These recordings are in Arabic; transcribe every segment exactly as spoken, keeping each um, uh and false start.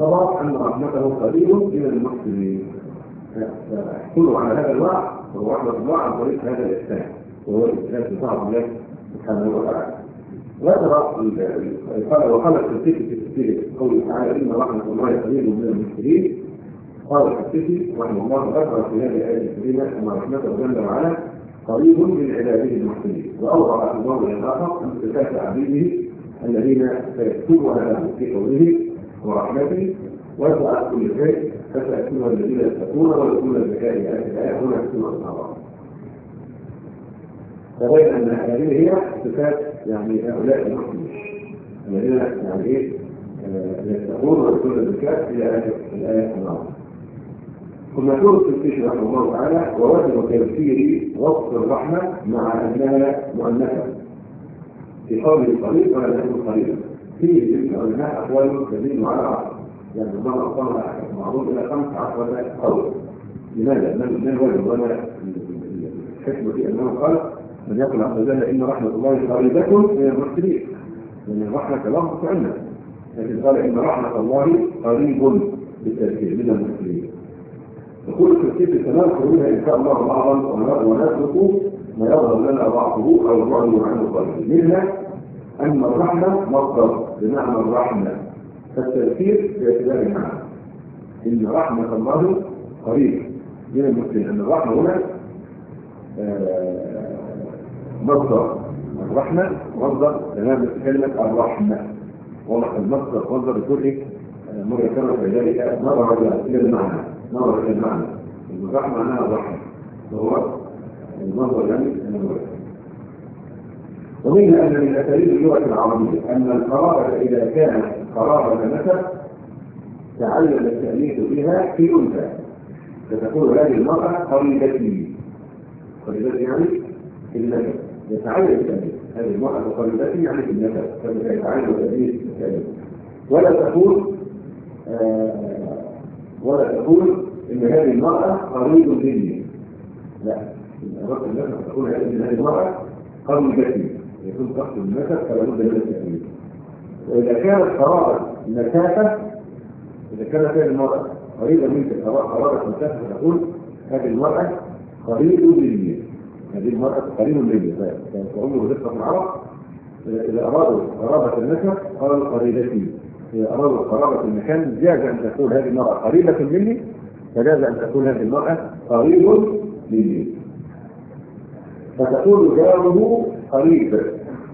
طبعا أن رحمته قريب من المحسنين. كله على هذا الوعد هو رحمة الله عن طريق هذا الإحسان، وهو الإحسان بتاع الله سبحانه وتعالى. قال وقال التفسير في تفسير قوله تعالى إن رحمة الله قريب من المحسنين. قال التفسير رحمه الله ذكر في هذه الآية الكريمة أن رحمته جل وعلا قريب من عباده المحسنين، وأوضح الله الآخر أن صفات عبيده الذين سيكتبها له في قوله ورحمته وسعت كل شيء فسيكتبها الذين يتقون ويؤتون الزكاة. الآية هنا تكون الأعراف. فبين أن هذه هي صفات يعني هؤلاء المحسنين الذين يعني إيه يتقون ويؤتون الزكاة إلى آخر الآية الأعراف. ثم يقول التفسير رحمه الله تعالى ووجه تفسير وصف الرحمة مع أنها مؤنثة في قوله قريب ولا يكون قريبا. فيه العلماء أقوال تدل على عشر، يعني الله أقامها معروف إلى خمس عشرة قول. لماذا؟ من الوجه ولا الحكمة في أنه قال من يقول عز وجل إن رحمة الله قريبة من المحسنين، لأن الرحمة لفظ عنا، لكن قال إن رحمة الله قريب بالتأكيد من المحسنين. يقول في الكتاب تمام قولها إن شاء الله بعضا ونسلك ما يظهر لنا بعضه أو بعضه عنه قريب. منها أن الرحمة مصدر بمعنى الرحمة، فالتأثير باعتبار المعنى إن رحمة الله قريب من المسلمين. أن الرحمة هنا مصدر الرحمة مصدر تمام كلمة الرحمة، والله المصدر مصدر يقول إيه مرة كرر في ذلك نظر إلى المعنى نظر إلى المعنى الرحمة معناها الرحمة وهو المصدر يعني النظر. ومنها أن من أساليب اللغة العربية أن القرابة إذا كانت قرابة نسب تعين التأنيث بها في أنثى، فتكون هذه المرأة قريبتي. قريبتي يعني في النسب، يتعين التأنيث هذه المرأة قريبتي يعني في النسب، فيتعين التأنيث في التأنيث. ولا تقول آه ولا تقول إن هذه المرأة قريب مني، لا، أردت النسب تقول إن هذه المرأة قريبتي، يكون قصد النسب فلا بد من التأنيث. وإذا كانت قرابة مسافة، إذا كانت هذه المرأة قريبة منك قرابة مسافة تقول هذه المرأة قريب مني، هذه المرأة قريب مني. فأمر رزقة العرب إذا أرادوا قرابة النسب قالوا قريبتي، إذا أرادوا قرابة المكان جاز أن تقول هذه المرأة قريبة مني، فجاز أن تقول هذه المرأة قريب مني. فتقول جاره قريب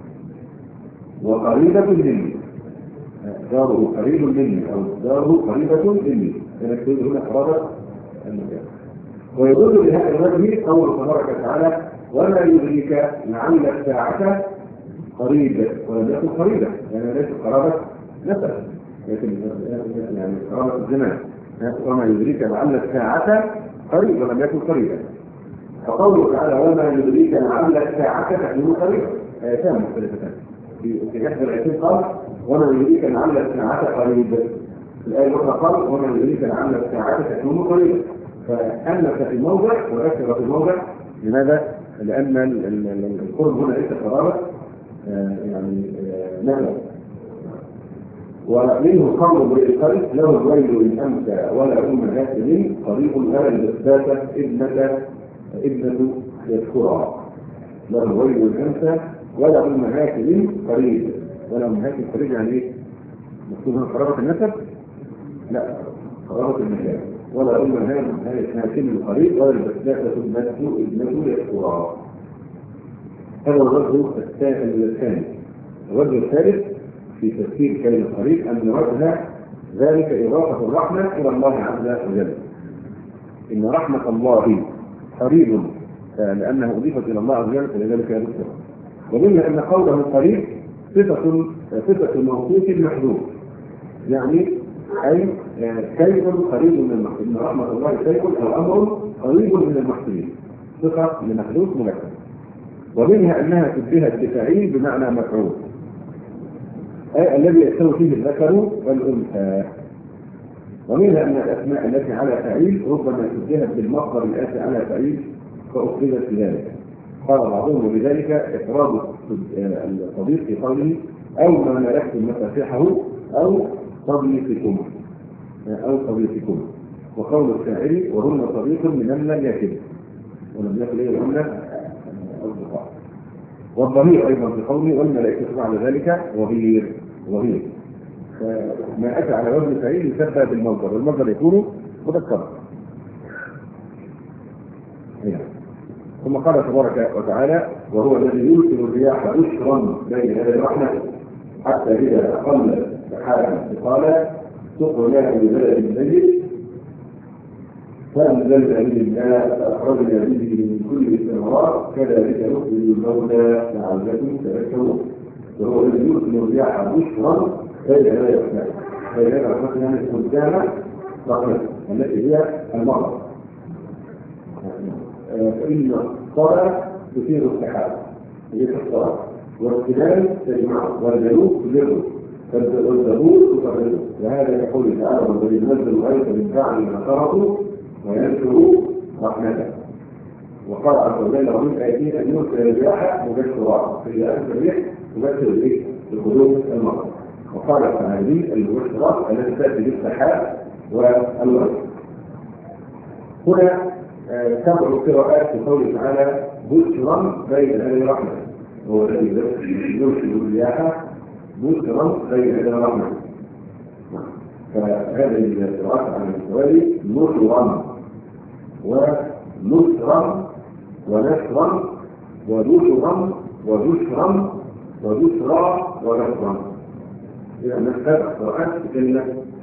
وقريبة مني، جاره قريب مني أو جاره قريبة مني، لأنك تقول هنا قرابة المكان. ويدل بهذا الوجه قول تبارك وتعالى وما يدريك لعل الساعة قريب، ولم يكن قريبة يعني ليس قرابة نسب لكن يعني قرابة الزمان. وما يدريك لعل الساعة قريب ولم يكن قريبا. فقوله تعالى وما يدريك لعل الساعة تكون قريبا، آيتان مختلفتان. في إحدى الآيتين قال وما يدريك لعل الساعة قريب، في الآية الأخرى قال وما يدريك لعل الساعة تكون قريبا. فأنس في موضع وأكثر في موضع. لماذا؟ لأن القرب هنا ليس قرابة يعني نسب. ومنه قول بالقريب له الويل إن أمسى ولا أم هاتف قريب هذا الإثبات ابنة ابنة يذكرها. له الويل إن أمسى ولا أم هاتف قريب، ولا أم هاتف قريب يعني إيه؟ مكتوبها قرابة النسب؟ لا، قرابة المكان. ولا أم هاتف قريب ولا الإثبات ابنة ابنة يذكرها. هذا الوجه الثاني. الوجه الثالث في تفسير كلمة قريب أن وجه ذلك إضافة الرحمة إلى الله عز وجل. إن رحمة الله قريب لأنه أضيفت إلى الله عز وجل فلذلك يذكر. ومنها أن قوله قريب صفة صفة موصوف محذوف، يعني أي شيء قريب من المحسنين. إن رحمة الله شيء أو أمر قريب من المحسنين، صفة لمحذوف مذكر. ومنها أنها تشبهت بفعيل بمعنى مفعول، أي الذي يستوي فيه الذكر والأنثى. ومنها أن الأسماء التي على فعيل ربما تشبهت بالمصدر الآتي على فعيل فأخرجت بذلك. قال بعضهم وبذلك إفراد الصديق في قوله أو ما ملكتم مفاتيحه أو صديقكم. أو صديقكم. وقول الشاعر وهن صديق لمن لم يكن ولم يكن إيه وهن أصدقاء. والضمير أيضا في قوله والملائكة بعد ذلك ظهير ظهير. ما أتى على وزن فعيل يشبه بالمصدر والمصدر يكون مذكرا. ثم قال تبارك وتعالى وهو الذي يرسل الرياح بشرا بين يدي الرحمة حتى إذا أقل سحابا ثقالا سقناه ببلد ميت فأنزلنا به الماء فأخرجنا به من كل الثمرات كذلك نخرج الموتى لعلكم تذكرون. وهو الذي يرسل الرياح بشرا بين يدي الرحمة بين يدي الرحمة يعني قدام رحمة التي هي المرض. فإن الصلاة تثير السحاب هي الصلاة والسلال تجمعه والجنوب تجره والزبور تفرده. وهذا يقول تعالى والذي ينزل الغيث من بعد ما تركوا وينشر رحمته. وقال عز وجل ومن آياته أن يرسل الرياح مبشرات في أنت الريح تبشر به بقدوم المطر. وقال تعالى المبشرات التي تأتي بالسحاب والغيث. هنا سبع قراءات في قوله تعالى بشرا بين يدي رحمة. هو الذي يرسل الرياح بشرا بين يدي رحمة. فهذه القراءات على التوالي نشرا ونصرا ونشرا وبشرا وبشرا وبشرا ونصرا. إذا نسبع قراءات بكلمة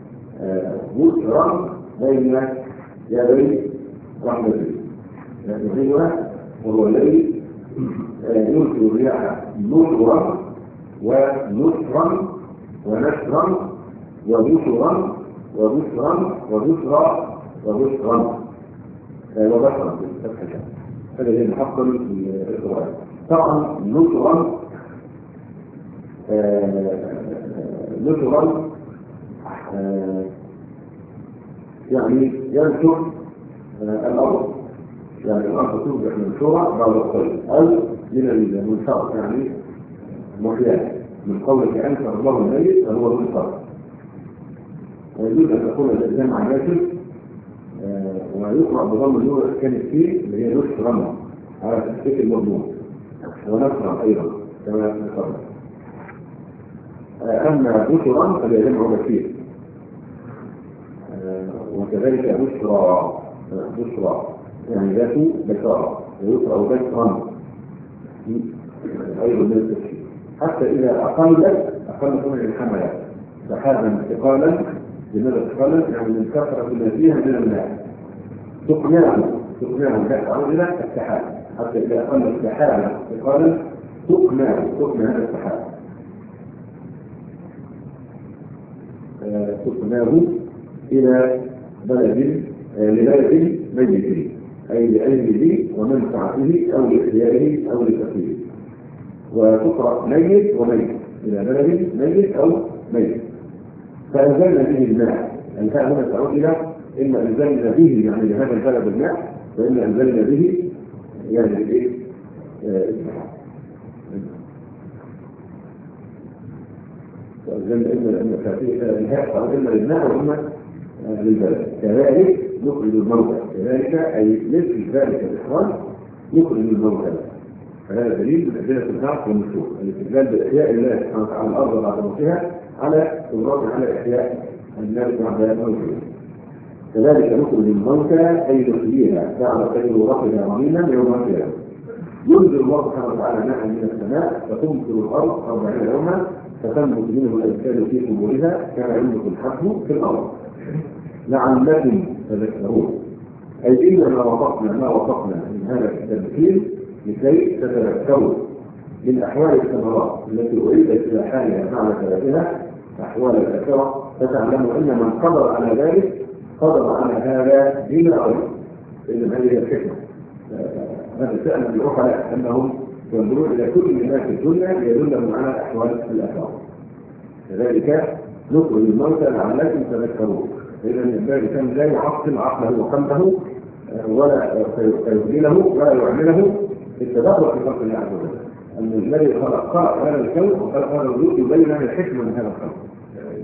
بشرا بين يدي رحمته. يدعوها وهو الذي يرسل الرياح نشرا ونصرا ونشرا وبشرا وبشرا وبشرا وبشرا وبشرا هذا هي محصل القرآن. طبعا نشرا نشرا يعني ينشر الأرض، يعني الأرض تصبح منشورة بعد الصيف أو من المنشار يعني محياه من قولك أنشر الله الميت فهو منشار. ويجوز أن تكون الإنسان عن ناشر ويقرأ بضم النور كانت فيه اللي هي نشرا على تحقيق المضمون ونشرا أيضا كما نقرأ. أما بشرا فليجمع بشير وكذلك بشرى بشرى يعني ذات بشارة ويقرأ بشرا أيضا من التفسير. حتى إذا أقلت أقلت من الحملة سحابا ثقالا. لماذا ثقالا؟ يعني من كثرة ما فيها من الماء سقناه سقناه البحث عن إلى السحاب. حتى إذا أقلت سحابا ثقالا سقناه سقنا هذا السحاب سقناه إلى بلد لبلد ميت أي لأجله ومنفعته أو لإحيائه أو لتفكيره. وتقرأ ميت وميت إلى بلد ميت أو ميت. فأنزلنا به الماء. الهاء هنا تعود إلى إما أنزلنا به يعني لهذا البلد الماء وإما أنزلنا به يعني إيه فأنزلنا إما الهاء تعود إما للماء وإما للبلد. كذلك نخرج الموتى كذلك أي مثل ذلك الإخراج نخرج الموتى. فهذا دليل من أدلة البعث والنشور الاستدلال بإحياء الله سبحانه وتعالى الأرض بعد موتها على قدرته على إحياء الناس بعد موتها. كذلك نخرج الموتى أي نحييها بعد تجربتها رميما يوم القيامة. ينزل الله سبحانه وتعالى ماء من السماء فتمطر الأرض أربعين يوما فتنبت منه الأجساد في قبورها كما ينبت الحب في الأرض لعلكم تذكرون. أي إنما وصفنا ما وصفنا من هذا التذكير لكي تتذكروا من أحوال الثمرات التي أعيدت إلى حالها مع ثلاثها أحوال الآخرة فتعلموا أن من قدر على ذلك قدر على هذا بما أريد. إذن هذه هي الحكمة. هذا شأن العقلاء أنهم ينظرون إلى كل ما في الدنيا ليدلهم على أحوال الآخرة. كذلك نخرج الموتى لعلكم تذكرون. إذا الإنسان كان لا يعطل عقله وقلبه ولا يهدله ولا يعمله التدبر في خلق الله عز وجل. أن الذي خلق هذا الكون وخلق هذا الوجود يبين لنا الحكمة من هذا الخلق.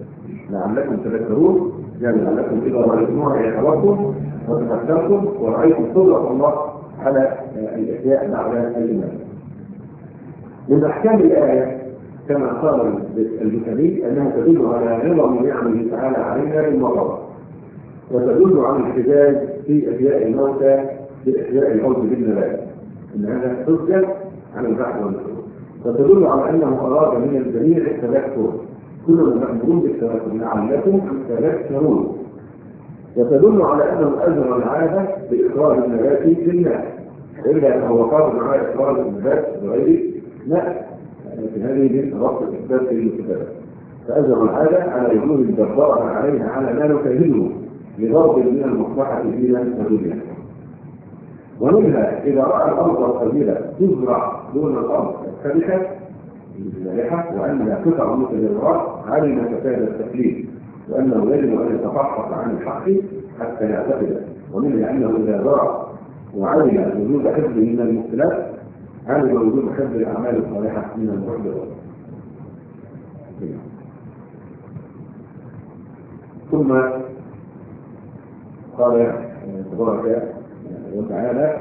لعلكم تذكرون، يعني لعلكم إذا رأيتموها يتوكم وتفكرتم ورأيتم قدرة الله على الإحياء بعد الإيمان. من أحكام الآية كما قال البخاري أنها تدل على عظم نعمه تعالى علينا بالمطر، وتدل على الاحتجاج في إحياء الموتى بإحياء الأرض بالنبات، إن هذا حجة على البحث والنشور، وتدل على أنه أراد من الجميع التذكر، كلنا مأمورون بالتذكر لعلكم تذكرون، وتدل على أنه أجر العادة بإخراج النبات للناس، إلا أنه وقال على إخراج النبات بغير ماء، في هذه من ربط الإثبات في الكتاب، فأجر العادة على وجوه الجبار عليها على ما نكاهده لضرب من المصلحة دينا ودنيا. ومنها إذا رأى الأرض القليلة تزرع دون الأرض الثابتة المالحة وأنها قطع متجرات علم فساد التكليف، وأنه يجب أن يتفحص عن الحق حتى يعتقد. ومنها أنه إذا رأى وعلم وجود حفظ من المبتلات علم وجود حفظ الأعمال الصالحة من المحضرات. ثم قال تبارك وتعالى: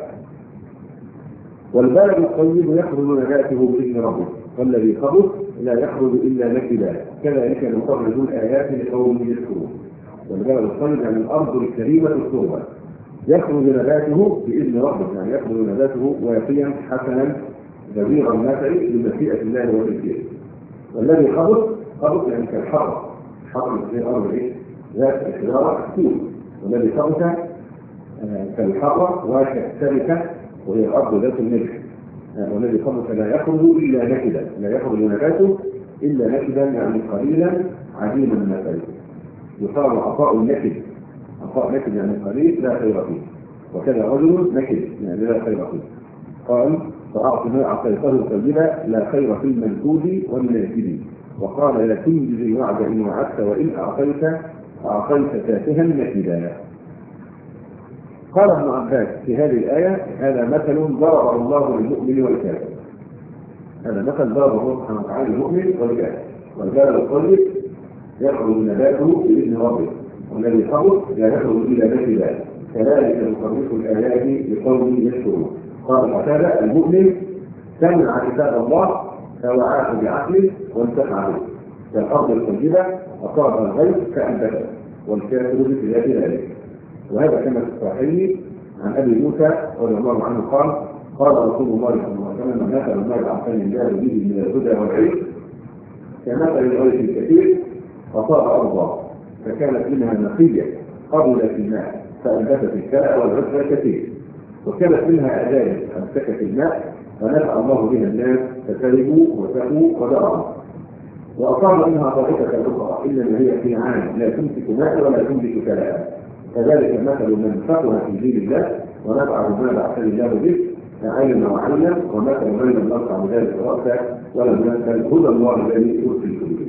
والبلد الطيب يخرج نباته بإذن ربه والذي خبث لا يخرج إلا نكدا كذلك نخرج الآيات لقوم يشكرون. والبلد الطيب يعني الأرض الكريمة التربة يخرج نباته بإذن ربه، يعني يخرج نباته ويقيا حسنا غزير النفع بمشيئة الله وتدبيره. والذي خبث خبث يعني كالحرب، حرب في الأرض إيه؟ ذات الحجارة السود. والذي خبث كالحرة وكالسبكة وهي الأرض ذات الملح. والذي خبث لا يخرج إلا نكدا، لا يخرج نباته إلا نكدا يعني قليلا عديم النفع. يقال عطاء النكد، عطاء نكد يعني قليل لا خير فيه، وكذا رجل نكد يعني لا خير فيه. قال: فأعطنا أعطيته طيبا لا خير في المنكود والناكد. وقال: لا تنجز الوعد إن وعدت وإن أعطيت أعطيت تافها نكدا. قال ابن عباس في هذه الآية: هذا مثل ضربه الله للمؤمن والكافر. هذا مثل ضربه الله سبحانه وتعالى للمؤمن والكافر. والبلد الطيب يخرج نباته بإذن ربه والذي خبث لا يخرج إلا نكدا كذلك نصرف الآيات لقوم يشكرون. قال قتادة: المؤمن سمع كتاب الله فوعاه بعقله وانتفع به كالأرض الطيبة أصاب الغيث فأنبته، والكافر بخلاف ذلك. وهذا كما في الصحيح عن أبي موسى رضي الله عنه قال: قال رسول الله صلى الله عليه وسلم: مثل ما يعطيني الله به من الهدى والعلم كمثل الغيث الكثير أصاب أرضا فكانت منها نقية قبلت الماء فأنبتت الكلأ والعشب الكثير، وكانت منها أداية أمسكت الماء ونفع الله بها الناس فشربوا وسقوا ودرعوا، وأصاب منها طائفة أخرى إنما هي في عام لا تمسك ماء ولا تنبت كلأ. كذلك مثل من فقه في دين الله ونفعه ما بعث الله به علم وعلم، ومثل من لم يرفع بذلك رأسه ولم يسأل هدى الله الذي يرسل به.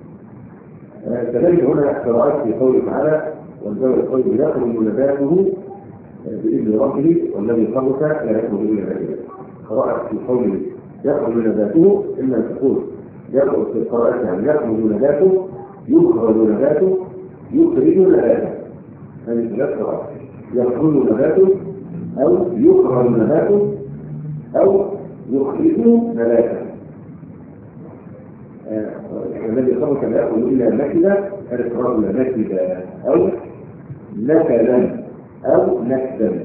كذلك هنا قراءات في قوله تعالى: والبلد الطيب يخرج نباته بإذن ربه والذي خبث لا يخرج إلا نكدا. قراءة في قوله يخرج نباته إما أن تقول يخرج في القراءة يعني يخرج نباته يخرج نباته يخرج نباته، هذه ثلاث قراءات: يخرج نباته أو يخرج نباته أو يخرج نباته. الذي خبث لا يخرج إلا نكدا الإخراج نكدا أو نكدا أو نكدا.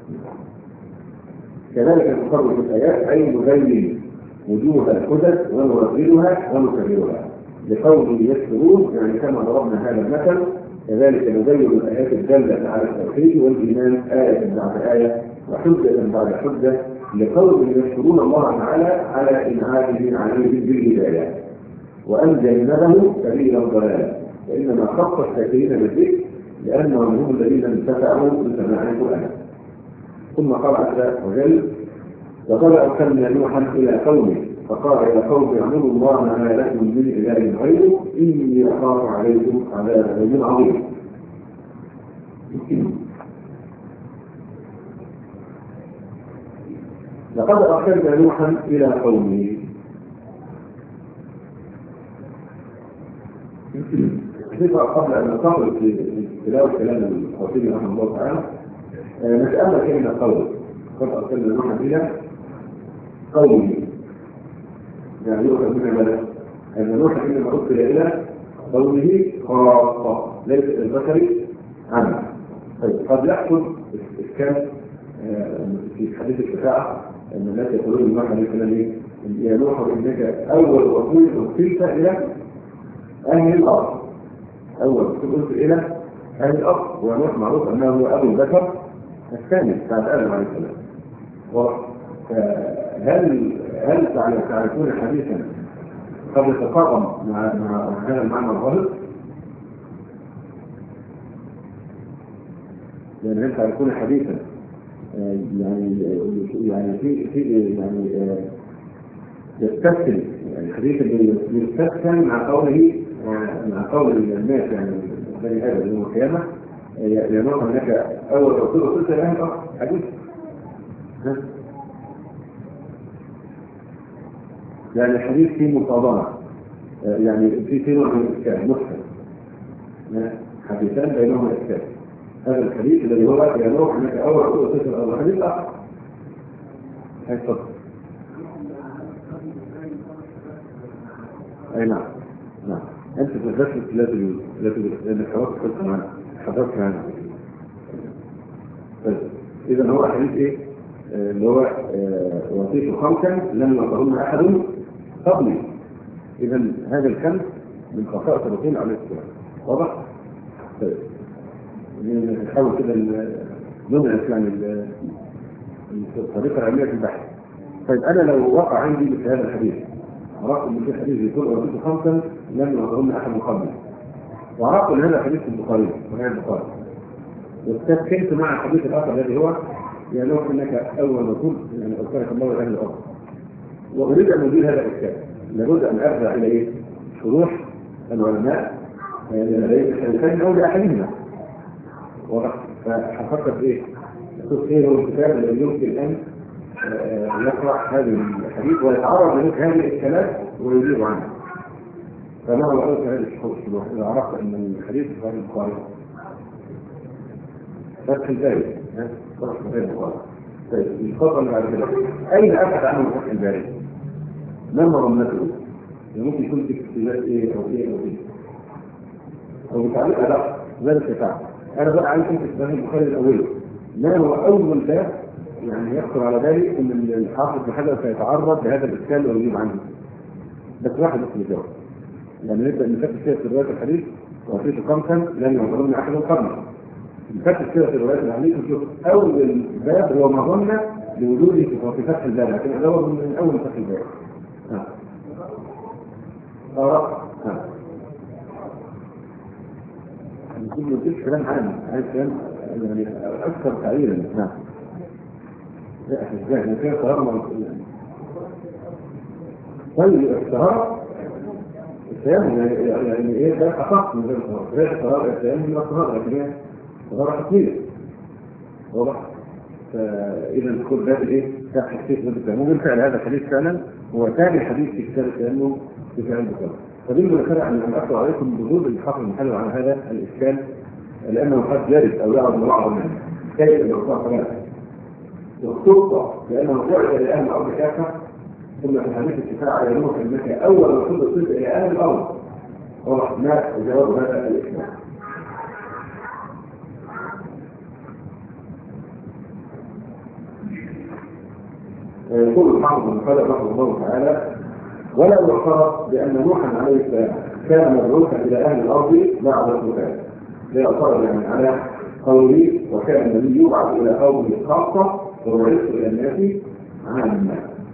كذلك نخرج الآيات أي نبين وجوه الحدث ونرددها ونكررها لقوم يشكرون، يعني كما ضربنا هذا المثل كذلك نبين الآيات الدالة على التوحيد والإيمان آية بعد آية وحجة بعد حجة لقوم يشكرون الله تعالى على إنعامه عليهم بالهداية وأن جنبه سبيل الضلال، وإنما خص الشاكرين بالذكر لأنهم هم الذين انتفعوا بسماع القرآن. ثم قال عز وجل: وقد أرسلنا نوحا إلى قومه فقال: يا قوم اعبدوا الله ما لكم من إله غيره إني أخاف عليكم عذاب يوم عظيم. لقد أرسلنا نوحا إلى قومه. الحقيقة قبل أن ننتقل في تلاوة كلام الخطيب رحمه الله تعالى نتأمل كلمة قول. قد أرسلنا نوحا إلى قومه، يعني يؤخذ من الملك أن نوحا إنما أرسل إلى قومه خاصة ليس البشر عنه. طيب قد يحصل إشكال في حديث الشفاعة أن الناس يقولون لنوح عليه السلام يا نوح إنك أول رسول أرسلت إلى أهل الأرض، أول رسول أرسل إلى أهل الأرض، ونوح معروف أنه هو أبو البشر الثاني بعد آدم عليه السلام. هل هل تعرفون حديثا قد يتقارب مع مع هذا المعنى الظاهر؟ يعني هل تعرفون حديثا يعني يعني في في يعني يستسلم، يعني حديث يستسلم مع قوله مع قول الناس يعني بني آدم يوم القيامة ينوح أنك أول رسول رسولت إلى أهل الأرض حديث. يعني الحديث فيه مصادمة، يعني في في نوع من الإشكال مشكل، حديثان بينهما إشكال. هذا الحديث الذي هو يا نوح أنك أول رسول رسولت إلى الأرض حديث آخر. هاي صدق. أي نعم نعم. أنت تدرس لازم لازم لأن الحوار كنت معنا حضرت معنا. طيب إذا هو حديث إيه؟ اللي هو وصيت خمسا لم يعطهن أحد قبلي. إذا هذا الخمس من خصائص الرسول عليه السلام. واضح؟ طيب نحاول كده نضعف يعني الطريقة العلمية في البحث. طيب أنا لو وقع عندي مثل هذا الحديث، عرفت ان في حديث يقول وصيت خمسا لم يعطهن احد قبلي، وعرفت ان هذا حديث البخاري وهي البخاري، واستدخلت مع الحديث الاخر الذي هو يا نوح انك اول رسول يعني ارسلك الله الى اهل الارض، واريد ان ازيل هذا الاشكال. لابد ان ارجع الى ايه؟ شروح العلماء الشيخين او لاحدهما. فحفظت ايه؟ اشوف ايه هو الكتاب الذي يمكن ان يقرأ هذه الحديث ويتعرض لك هذه الكلام ويجيب عنه. فما هو أول هذه الشروح إذا عرفت أن الحديث غير البخاري فتح الباري فتح غير البخاري. طيب الخطأ اللي بعد كده أين أبحث عنه فتح الباري؟ ما مرمته؟ ممكن يكون في كتابات إيه أو إيه أو إيه أو بتعليق لا ذلك تعب. أنا بقى عايز أمسك كتاب البخاري الأول، ما هو أول باب يعني يخطر على بالي ان الحافظ بحاجه سيتعرض لهذا الاشكال ويجيب عنه. بس واحد بس يجاوب. يعني نبدا نفتش كده في روايه الحديث وفيه خمسا لم يعتبرني احد قبله. نفتش كده في روايه الحديث ونشوف اول باب هو مظنه لوجوده في فتح الباب، لكن ادور من اول فتح الباب. ها. اه ها. نقول له مفيش كلام عام، عايز كلام يعني اكثر تعيينا. نعم. لا ازاي كده طهارة طيب الطهارة التيمم يعني ايه ده اخف من غير الطهارة. غير الطهارة التيمم من الطهارة لكن هي طهارة حقيقية. واضح؟ فاذا كل باب ايه تحت حديث التيمم بالفعل هذا الحديث فعلا هو ثاني حديث في كتاب التيمم في فعل البخاري. فدين بالفعل ان اقرا عليكم بوجود الحافظ المحلل عن هذا الاشكال لانه قد يرد او يعرض بعض منه كيف يقرا كمان والسلطة لأنه بعد لأهل الأرض كافة. ثم في حديث الشفاعة يا نوح إنك أول رسول أرسلت إلى أهل الأرض. واضح ما جواب هذا الإشكال. يقول الحافظ بن حجر رحمه الله تعالى ولا يعترض بأن نوحا عليه السلام كان مبعوثا إلى أهل الأرض بعد الوفاة. لا يعترض يعني على قوله وكان النبي يبعث إلى قومه خاصة وبعثت إلى الناس عامة.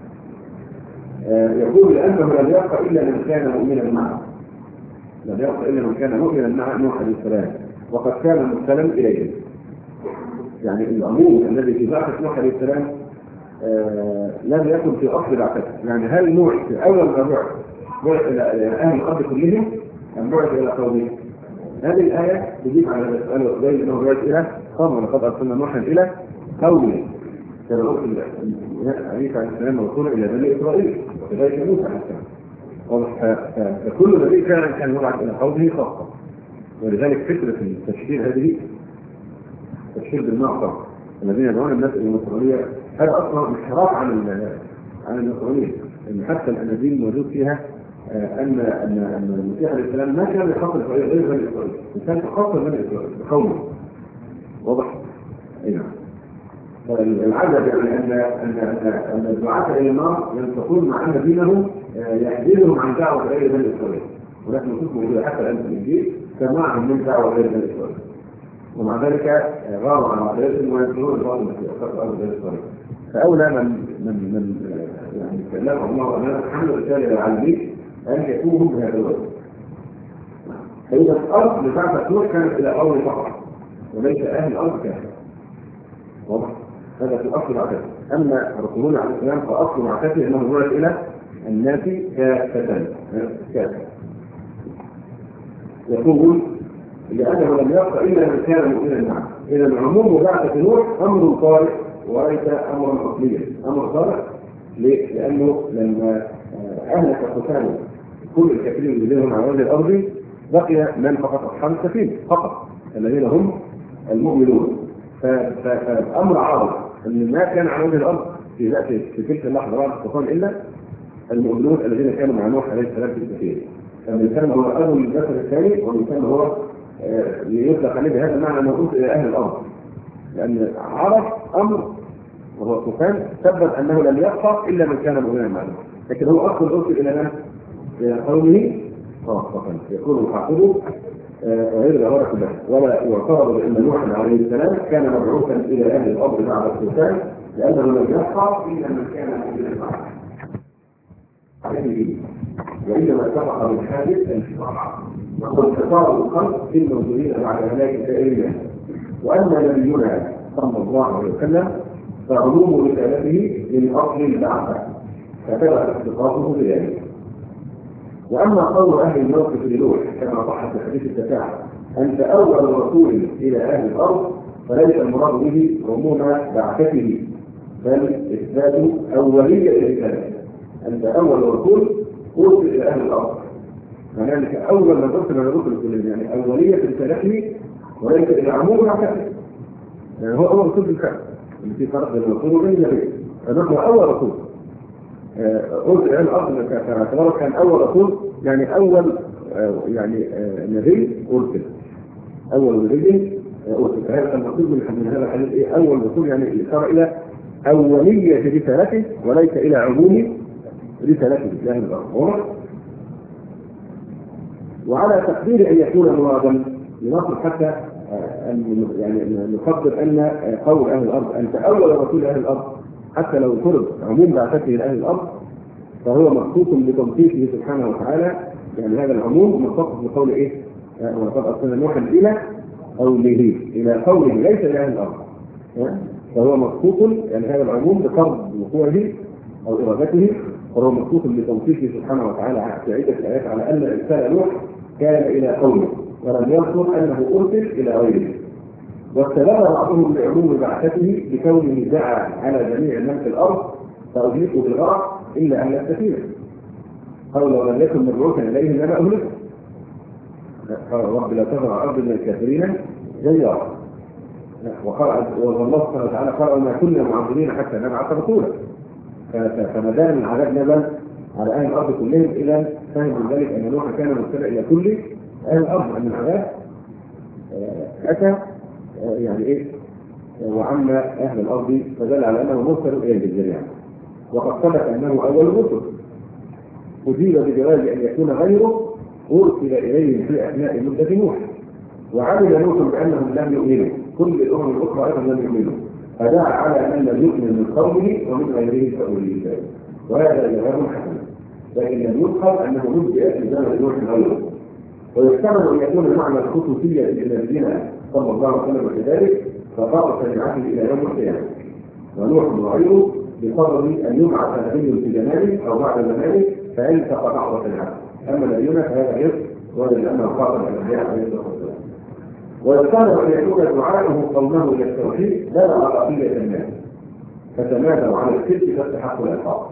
يقول لأنه لم يبق إلا من كان مؤمنا معه. لم يبق إلا من كان مؤمنا مع نوح عليه السلام وقد كان مرسلا إليه. يعني العموم الذي في بعثة نوح عليه السلام آه لم يكن في أصل بعثته. يعني هل نوح في أول ما بعث بعث إلى أهل الأرض كلهم أم بعث إلى قومه؟ هذه الآية تجيب على السؤال زي أنه بعث إلى قومه ولقد أرسلنا نوحا إلى قومه. كان رسول عيسى عليه السلام رسولا إلى بني إسرائيل وكذلك موسى عليه السلام. فكل نبي فعلا كان يبعث إلى قومه خاصة. ولذلك فكره التشهير هذه التشهير بالناقه الذين يدعون الناس الى النصرانيه هذا اصلا انحراف عن عن النصرانيه، ان حتى الاناجيل الموجود فيها ان ان ان المسيح عليه السلام ما كان يخاطب غير بني اسرائيل، كان يخاطب بني اسرائيل بقوله. واضح؟ اي نعم. العجب يعني ان ان ان ان الدعاة الى النار ينتقون مع ان دينهم يحذرهم عن دعوه غير بني اسرائيل، ولكن نصوص موجوده حتى الان في الانجيل كمعهم من دعوه غير بني اسرائيل، ومع ذلك غاروا عن عقيدتهم وينكرون الباطل في ارض بني اسرائيل. فاولى من من من يعني كلام الله ان حمل الرساله الى العالمين ان يكونوا بهذا الوجه. فاذا الارض بتاعت نوح كانت الى الارض فقط وليس اهل الارض كافه. واضح؟ هذا في الاصل العقيده. اما رسولنا عليه السلام فاصل معتقده انه يرجع الى الناس كافه كافه. يقول لانه لم يبق الا من كان مؤمنا معه. اذا العموم بعثه نوح امر طارئ وليس امرا اصليا، امر طارئ ليه؟ لانه لما اهلك سكان كل الكافرين الذين هم على وجه الارض بقي من فقط اصحاب السفينه فقط الذين هم المؤمنون. فالامر عارض ان ما كان على وجه الارض في في تلك اللحظه بعد الطوفان الا المؤمنون الذين كانوا مع نوح عليه السلام في السفينه. فالانسان هو ابو البشر الثاني، والانسان هو يطلق عليه بهذا المعنى انه يؤول الى اهل الارض، لان عرف امر وهو الطوفان سبب انه لم يبقى الا من كان مؤمنا معه، لكن هو اصلا ارسل الى من؟ الى قومه خاصه يكون حافظه غير الغرق له. ولا يعتبر بان نوح عليه السلام كان مبعوثا الى اهل الارض بعد الطوفان لانه لم يبقى الا من كان مؤمنا معه. وانما اتفق بالحادث الانفصال وانتصار الخلق في الموجودين بعد هلاك الدائريه. واما نبينا صلى الله عليه وسلم فعموم رسالته من اصل البعثه فكذا اختصاصه بذلك. واما قول اهل الموقف لنوح كما صح في حديث الشفاعه انت اول رسول الى اهل الارض فليس المراد به عموم بعثته بل اثبات اوليه الرساله. انت اول رسول ارسل الى اهل الارض، معناه اول من ارسل من الرسل كلهم، يعني اوليه رسالته وليس الى عموم بعثته. يعني هو اول رسول بالفعل اللي في فرق بين الرسول وبين النبي، فنحن اول رسول ارسل الى الارض كاعتباره كان اول رسول، يعني اول يعني نبي ارسل، اول نبي ارسل. هذا المقصود من هذا الحديث ايه؟ اول رسول يعني الاشاره الى اوليه رسالته وليس الى عموم رسالته لاهل الارض. وعلى تقدير ان يكون مرادا لنصل حتى أن يعني نقدر ان قول اهل الارض انت اول رسول اهل الارض حتى لو فرض عموم بعثته لاهل الارض فهو مخصوص بتوصيفه سبحانه وتعالى. يعني هذا العموم مخصوص بقول ايه؟ ولقد ارسلنا نوحا الى قومه، الى قومه ليس الى اهل الارض. فهو مخصوص يعني هذا العموم بفرض وقوعه او ارادته، فهو مخصوص بتوصيفه سبحانه وتعالى في عده ايات على ان ارسال نوح كان الى قومه ولم يذكر انه ارسل الى غيره. واستدل بعضهم بعموم بعثته بكونه دعا على جميع من في الارض فاهلكوا بالغرق الا اهل السفينه. قال لو لم يكن مبعوثا اليهم لما اهلكوا. قال رب لا تذر على الارض من الكافرين ديارا. وقال والله سبحانه وتعالى قال وما كنا معذبين حتى نبعث رسولا. فما دام العذاب نزل على اهل الارض كلهم الى فهم من ذلك ان نوح كان مرسلا الى كل اهل الارض، ان العذاب اتى يعني ايه وعم اهل الارض فدل على انه مرسل الى الجميع. وقد ثبت انه اول الرسل اجيب بجواز ان يكون غيره ارسل اليهم في اثناء مده نوح. وعلم نوح بانهم لم يؤمنوا، كل الامم الاخرى ايضا لم يؤمنوا، فدعا على من لم يؤمن من قومه ومن غيره فاولئك. وهذا جواب حسن، لكن لم يذكر انه نبئ في زمن نوح غيره. ويحتمل ان يكون المعنى الخصوصيه لنبينا صلى الله عليه وسلم كذلك فقام شريعته الى يوم القيامه. ونوح وغيره بفضل ان يبعث نبي في زمانه او بعد زمانه فيلتقى بعض شريعته. اما نبينا فهذا غير ولانه خاطب الانبياء عليه الصلاه والسلام. ويحتمل ان يكون دعاءه قومه الى التوحيد لا على عقيده الناس فتمادوا على الشرك فاستحقوا العقاب.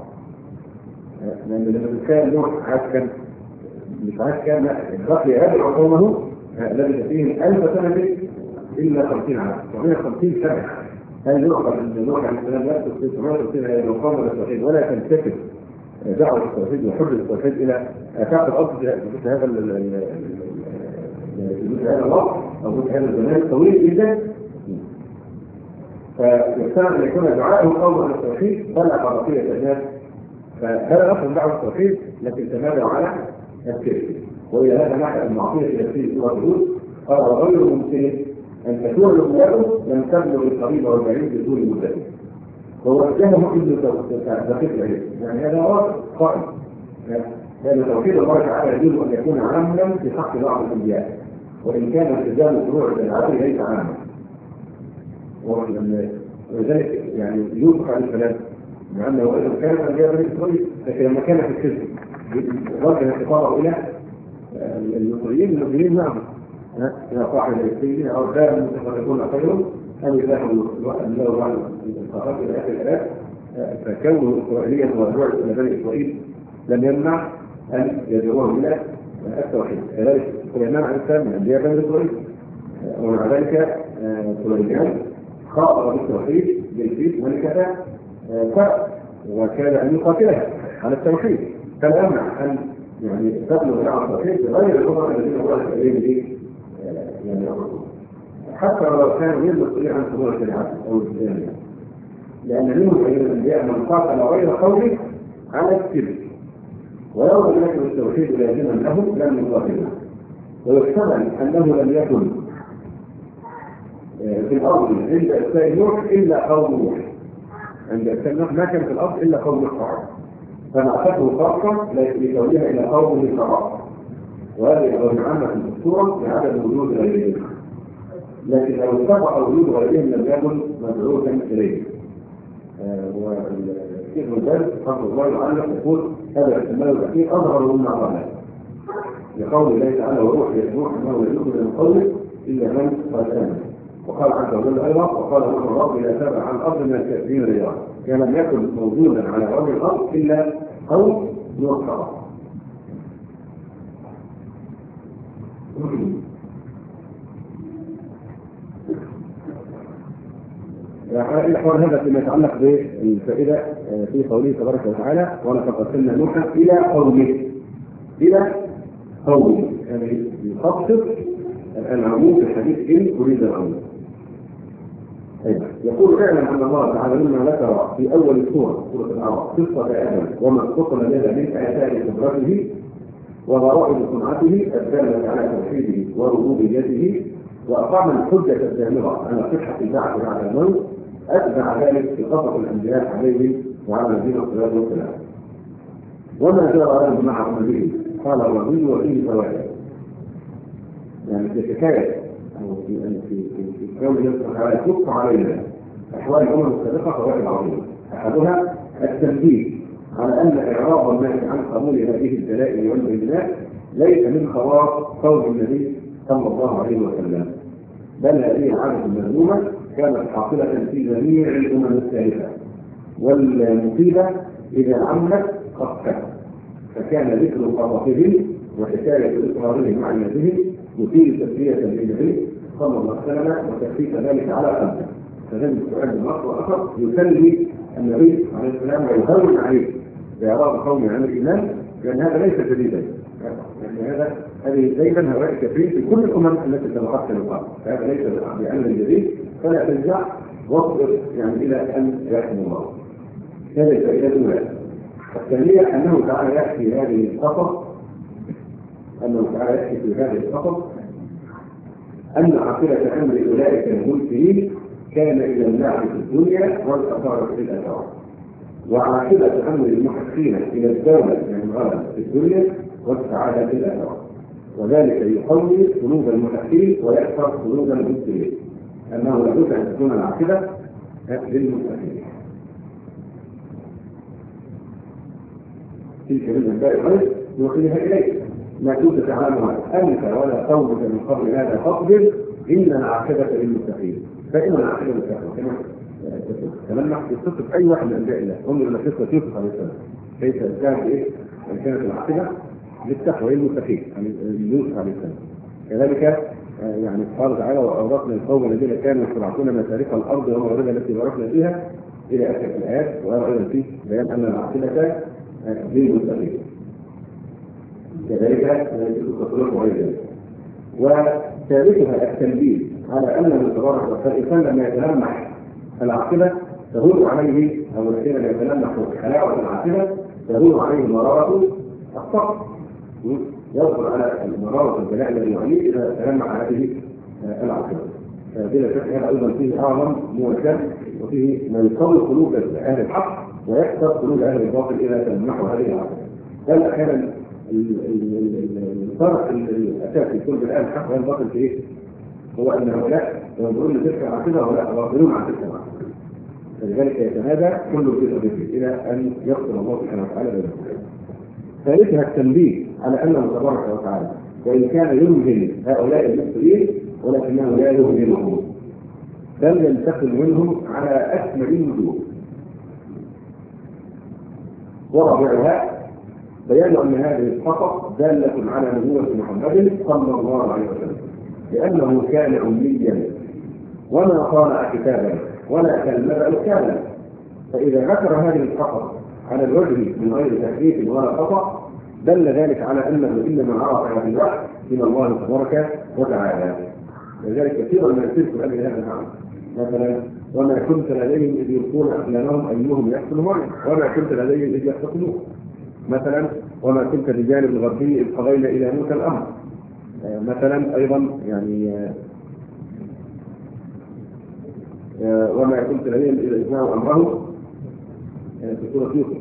لان لما كان نوح عاش كان مش عاش كان بقي يدعو قومه لبث فيهم ألف سنة إلا خمسين عام، سبعمائة وخمسين سنة. هذه نقطة أن نوح عليه السلام يكتب في سبعمائة وخمسين إلى مقام التوحيد ولا تنتكس دعوة التوحيد وحب التوحيد إلى أفاق الأرض في هذا في هذا الوقت أو في هذا الزمان الطويل جدا. فيحتمل أن يكون دعاءه قوم على التوحيد بلغ بقية الناس، فهذا أصلا دعوة التوحيد لكن تمادوا على الشرك. وإلى هذا نحن المعصية التي في سورة هود قال غير ممكن أن تكون الأمور لم تبلغ القريب والبعيد بدون مدة. ووجهه ابن دقيق العلم، يعني هذا واضح قائم، لأن توحيد الله تعالى يجوز أن يكون عاما في حق بعض الأنبياء، وإن كان التزام فروع العقل ليس عاما. ولذلك يعني يوسف عليه السلام لأنه إذا كان الأنبياء بني إسرائيل، لكن لما كان في السجن وجه خطابه إلى المصريين المسلمين معه إذا صاحب السجن أو كان متفرقون خيرهم أن يلاحظوا له بعض الانتصارات إلى آخر الآيات. فكونه إسرائيليا ورجوع إلى بني إسرائيل لم يمنع أن يدعوهم إلى التوحيد. كذلك سليمان عليه السلام من أنبياء بني إسرائيل، ومع ذلك سليمان خاطر بالتوحيد بالفيل ملكة فرق، وكان أن يقاتلها على التوحيد، فلا يمنع أن يعني تبلغ دعوة التوحيد بغير الأمر الذين الله إليه به يعني حتى لو كان غير مسؤولين عن صدور الشريعات أو الإسلامية، لأن منهم أيها الأنبياء من قاتل غير قوله على الشرك، ولو لم يكن التوحيد لازما له لم يقاتله. ويحتمل أنه لم يكن في الأرض عند إرسال نوح إلا قوم نوح، عند إرسال نوح ما كان في الأرض إلا قوم نوح فقط، فنعتبره فرقا لكونها إلى قومه فقط، وهذه غير عامة في الصورة لعدم وجود غيرهم، لكن لو اتبع وجود غيرهم لم يكن مدعوكا إليه. والشيخ الباز رحمه الله يعلق يقول هذا الاحتمال الأخير أظهر مما قبله، لقول الله تعالى وروح يسموح أنه لا يؤمن من قوله إلا من قد آمن. وقال عز وجل أيضا وقال روح الرب إذا تابع عن الأرض من الكافرين رياض، كان لم يكن موجودا على وجه الأرض إلا قوم نوح فقط. الإخوان هذا فيما يتعلق بالفائدة في قوله تبارك وتعالى ولقد أرسلنا نوحا إلى قومه إلى قومه، يعني يخصص العموم في الحديث إن أريد العموم. يقول اعلم أن الله تعالى مما ذكر في أول السورة سورة الأعراف قصة آدم وما اتصل بها من آثار قدرته وغرائب صنعته الدالة على توحيده وربوبيته، وأقام الحجة الدامغة على صحة البعث بعد الموت، أتبع ذلك في قصص الأنبياء عليه وعلى نبينا الصلاة والسلام. وما جرى لهم مع أمره قال الرجل وفيه فوائد، يعني في حكاية أو في في في كون يصبح على يصبح علينا أحوال الأمم السابقة فوائد عظيمة. أحدها التنبيه على أن إعراض الناس عن قبول هذه الدلائل والبينات ليس من خواص قول النبي صلى الله عليه وسلم، بل هذه العادة المذمومة كانت حاصلة في جميع الأمم السابقة، والمصيبة إذا عمت قد فكان ذكر قصصهم وحكاية إقرارهم عن نفسهم يثير تسلية للنبي صلى الله عليه وسلم وتخفيف ذلك على قلبه. فهذا السؤال من أصل آخر يسلي النبي عليه السلام ويهون عليه بإعراض قوم عن الإيمان، لأن هذا ليس جديدا، يعني هذا هذه دائما هؤلاء كثيرين في كل الأمم التي سبقتها من قبل، فهذا ليس بعلم جديد، فلا تنزع واصبر يعني إلى أن يحكم الله. هذه الفائدة الأولى. الثانية أنه تعالى يحكي هذه القصص أنه تعالى يحكي في هذه القصص أن عاقبة أمر أولئك الملكين كان إلى النعم في الدنيا والأثار في الآخرة، وعاقبة أمر المحقين إلى الدولة من الغلب في الدنيا والسعادة في الآخرة، وذلك يقوي قلوب المحقين ويكثر قلوب المسلمين، أنه لابد أن تكون العاقبة للمحقين. تلك من أنباء الغيب نوحيها إليك ما كنت تعلمها أنت ولا قومك من قبل هذا فاصبر إن العاقبة للمتقين، فإن العاقبة للمتقين. كمان نحكي قصة أي واحد من أنبياء الله، انظر إلى قصة يوسف عليه السلام كيف كانت إيه؟ كانت العاقبة للتقوى للمتقين، يعني يوسف عليه السلام. كذلك يعني قال تعالى وأورثنا القوم الذين كانوا يستضعفون مشارق الأرض ومغاربها التي باركنا فيها إلى آخر الآيات. ويرى أيضا فيه بيان أن العاقبة للمتقين. كذلك التصرف وغير ذلك. وثالثها التنبيه على أن الله تبارك وتعالى الإنسان لما يتلمح العاقبة تهون عليه، أو الذين يتلمح حلاوة العاقبة تهون عليه مرارة الصبر، يصبر على المرارة البلاء الذي يعانيه إذا تلمح هذه العاقبة. بلا شك هذا أيضا فيه أعظم موجه، وفيه ما يقوي قلوب أهل الحق ويكسر قلوب أهل الباطل إذا تلمحوا هذه العاقبة. بل أحيانا الفرق الأساسي في كل أهل الحق وأهل الباطل في إيه؟ هو أن هؤلاء ينظرون لتلك العاقبة وهؤلاء غافلون عن تلك العاقبة. فلذلك يتمادى كل في قضيته إلى أن يغفر الله سبحانه وتعالى بينهم. ثالثها التنبيه على أنه تبارك وتعالى وإن كان يمهل هؤلاء المسؤولين ولكنه لا يمهلهم، بل ينتقل منهم على أكمل الوجوه. ورابعها بيان أن هذه القصص دالة على نبوة محمد صلى الله عليه وسلم، لأنه كان أميا وما صانع كتابا ولا كلم كاملا. فإذا ذكر هذه القصص على الوجه من غير تحريف ولا خطأ دل ذلك على أنه إنما عرف هذه الوحي من الله تبارك وتعالى. لذلك كثيرا ما يصير في هذا المعنى، مثلا وما كنت لديهم إذ يلقون أقلامهم أيهم يحسن مريم وما كنت لديهم إذ يختصمون، مثلا وما كنت بجانب الغربي إذ قضينا إلى موسى الأمر، مثلا أيضا يعني وما كنت لديهم إذا إجمعوا أمره في سورة يوسف.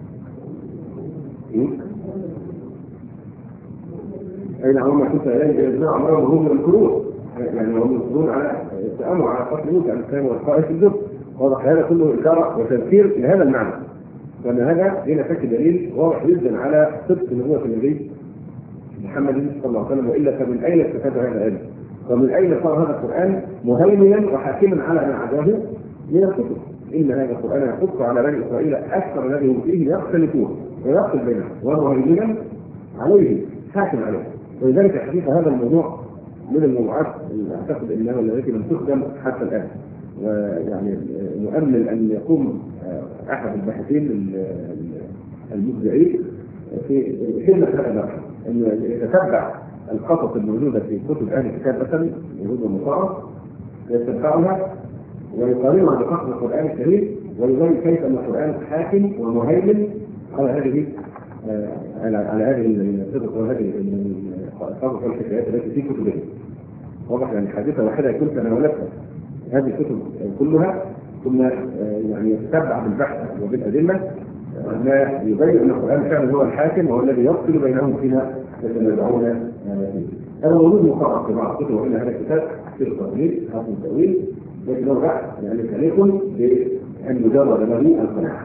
أي نعم وما كنت لديهم إذا إجمعوا أمره وهم ينكرون، يعني هم ينكرون على التآمر على قتل موسى عليه السلام والقائد في الجبل. واضح هذا كله إشارة وتذكير لهذا المعنى، وأن هذا هنا فك دليل واضح جدا على صدق نبوة النبي محمد صلى الله عليه وسلم. وإلا فمن أين استفاد هذا العلم؟ ومن أين صار هذا القرآن مهيمنا وحاكما على ما عداه من الكتب؟ إن هذا القرآن يحث على بني إسرائيل أكثر الذي هم فيه يختلفون ويفصل بينهم ومهيمنا عليه حاكم عليه. ولذلك حقيقة هذا الموضوع من الموضوعات اللي أعتقد أنها التي لم تخدم حتى الآن، ويعني نؤمل أن يقوم أحد الباحثين المبدعين في خدمة هذا البحث أن يتتبع القصص الموجودة في كتب أهل الكتاب مثلا يهود والنصارى، يتبعها ويقارنها بقصص القرآن الكريم ويبين كيف أن القرآن حاكم ومهيمن على هذه على هذه الصدق وهذه القصص والحكايات التي في كتبه. واضح يعني حادثة واحدة يكون تناولتها هذه الكتب كلها، ثم يعني يتتبع بالبحث وبالأدلة ما يبين أن القرآن فعلا هو الحاكم وهو الذي يفصل بينهم فيما يتنازعون فيه. هذا موجود مقرر في بعض الكتب، وإن هذا الكتاب في التأويل حكم التأويل، لكنه بحث يعني تليق بأن يجرد له القناعة.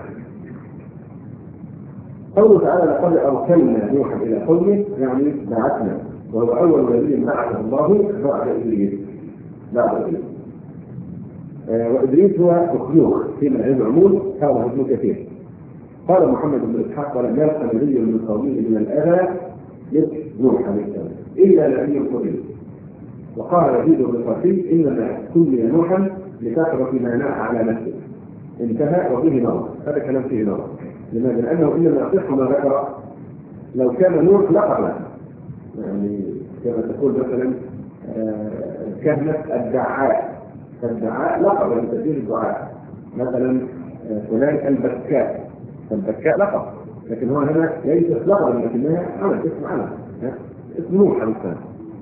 قوله تعالى لقد أرسلنا نوحا إلى قومه يعني بعثنا، وهو أول نبي بعثه الله بعد إدريس بعد إدريس. آه وإدريس هو مخلوق في من العموم هذا ابن كثير. قال محمد بن إسحاق ولم يلقى نبي من قومه من الأذى مثل نوح عليه السلام إلا نبي قبيل. وقال يزيد بن قاسم إنما سمي نوحا لكثرة ما ناح على نفسه. انتهى وفيه نظر، هذا كلام فيه نظر. لماذا؟ لأنه إنما يصح ما ذكر لو كان نوح لقب، يعني كما تقول مثلا كهنة الدعاء، فالدعاء لقب من تسجيل الدعاء، مثلا فلان البكاء، فالبكاء لقب، لكن هو هنا ليس لقبا لكنها عمل اسم عمل اسم نوح عليه السلام.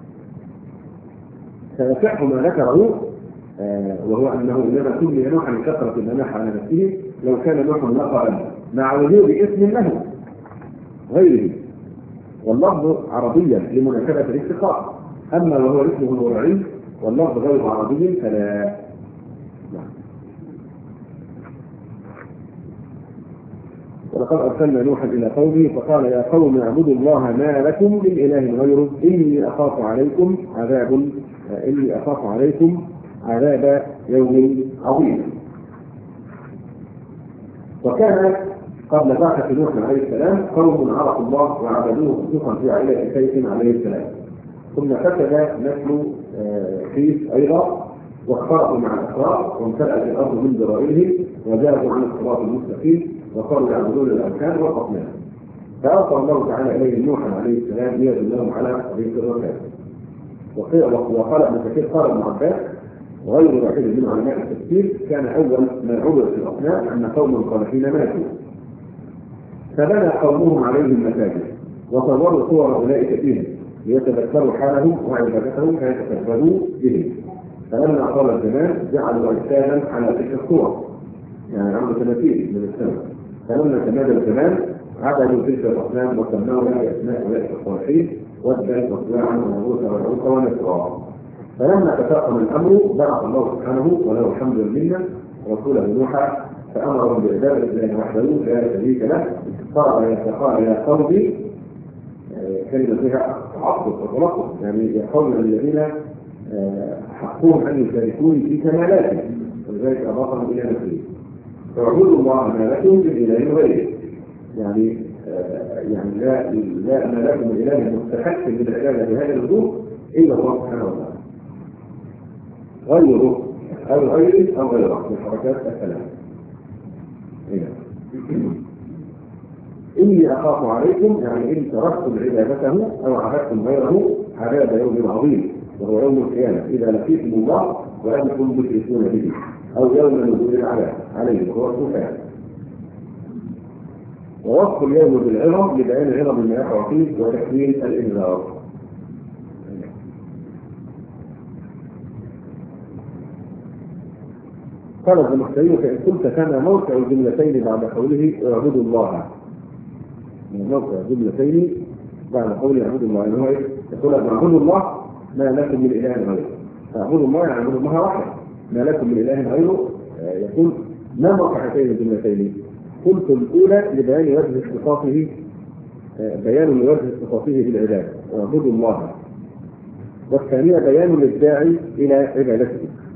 فيصح ما ذكره وهو أنه إنما سمي نوحا لكثرة ما ناح على نفسه لو كان نوح لقبا مع وجود اسم له غيره، واللفظ عربيا لمناسبة الاستقاء، أما وهو اسمه الوضعي واللفظ غير عربي فلا. ولقد أرسلنا نوحا إلى قومه فقال يا قوم اعبدوا الله ما لكم من إله غيره إني أخاف عليكم عذاب إني أخاف عليكم عذاب يوم عظيم. وكان قبل بعثة نوح عليه السلام قوم عرفوا الله وعبدوه خصوصا في عائلة كيس عليه السلام، ثم فسد نسل قيس ايضا واختلطوا مع الافراد وامتلأت الارض من ذرائرهم وزادوا عن الصراط المستقيم وصاروا يعبدون الاوثان والاصنام. فأرسل الله تعالى إليهم نوحا عليه السلام ليدلهم على طريق الرشاد. وقال ابن كثير قال ابن عباس وغير واحد من علماء التفسير كان أول ما عبد في الأصنام أن قوما صالحين ماتوا فبنى قومهم عليهم مساجد وصوروا صور أولئك فيهم ليتذكروا حالهم وعبادتهم فيتكبروا بهم. فلما طال الزمان جعلوا أجسادا على تلك الصور يعني عملوا تماثيل من السماء. فلما تمادى الزمان عبدوا تلك الاصنام وسموها باسماء اولئك الصالحين ودا وسواعا وموسى والعوسى ونسرا. فلما تفاقم الامر بعث الله سبحانه وله الحمد لله رسوله نوحا فامرهم بعباده الله وحده لا شريك له. قال يا قومي كلمه فيها تعصب وتنقص يعني يا قوم الذين حقهم ان يشاركوني في كمالاتي ولذلك اضافهم الى نفسه. فاعبدوا الله ما لكم من اله غيره يعني آه يعني لا لا ما لكم من اله مستحق للعباده بهذا الوجوه الا الله سبحانه وتعالى غيره او غيره او غيره من حركات الكلام. اني اخاف عليكم يعني ان تركتم عبادته او عبدتم غيره عذاب يوم عظيم وهو يوم القيامه اذا لقيتم الله وانتم مشركون به او يوم نزول العذاب عليه وهو الطوفان. ووصف اليوم بالعظم لبيان عظم ما يقع فيه وتكوين الانذار. قال ابن مختاري فان قلت كان موقع الجملتين بعد قوله اعبدوا الله موقع الجملتين بعد قوله اعبدوا الله يعني هو ايه؟ يقول اعبدوا الله ما لكم من اله غيره. فاعبدوا الله يعني اعبدوا الله واحد ما لكم من اله غيره. يقول ما موقع هاتين الجملتين؟ قلت الاولى لبيان وجه اختصاصه بيان لوجه اختصاصه بالعباده واعبدوا الله والثانيه بيان للداعي الى عبادته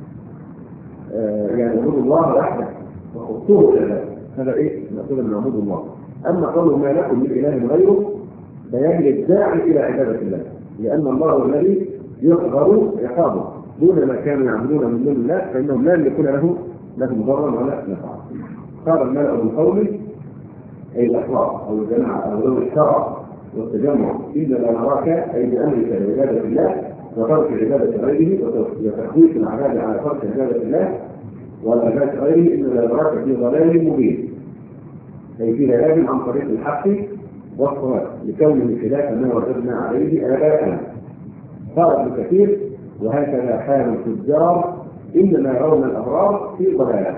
يعني اعبدوا الله وحده وخصوصه بالعباده. هذا ايه؟ نقول ان نعبد الله. اما قوله ما لكم من اله غيره بيان للداعي الى عباده الله لان الله الذي يقدر عقابه دون ما كانوا يعبدون من دون الله فانهم لا يملكون له لهم ضرا ولا نفعا. قال الملأ من قومه اي الاحرار او الجماعه او ذوي الشرع والتجمع الا لا نراك اي بامرك لعباده الله وترك عباده غيره وتخفيف العباده على ترك عباده الله والعباده غيره الا لا نراك في ضلال مبين اي في ضلال عن طريق الحق والصواب لكونه خلاف ما وجدنا عليه اباءنا. قال ابن كثير وهكذا حال التجار انما يرون الابرار في ضلاله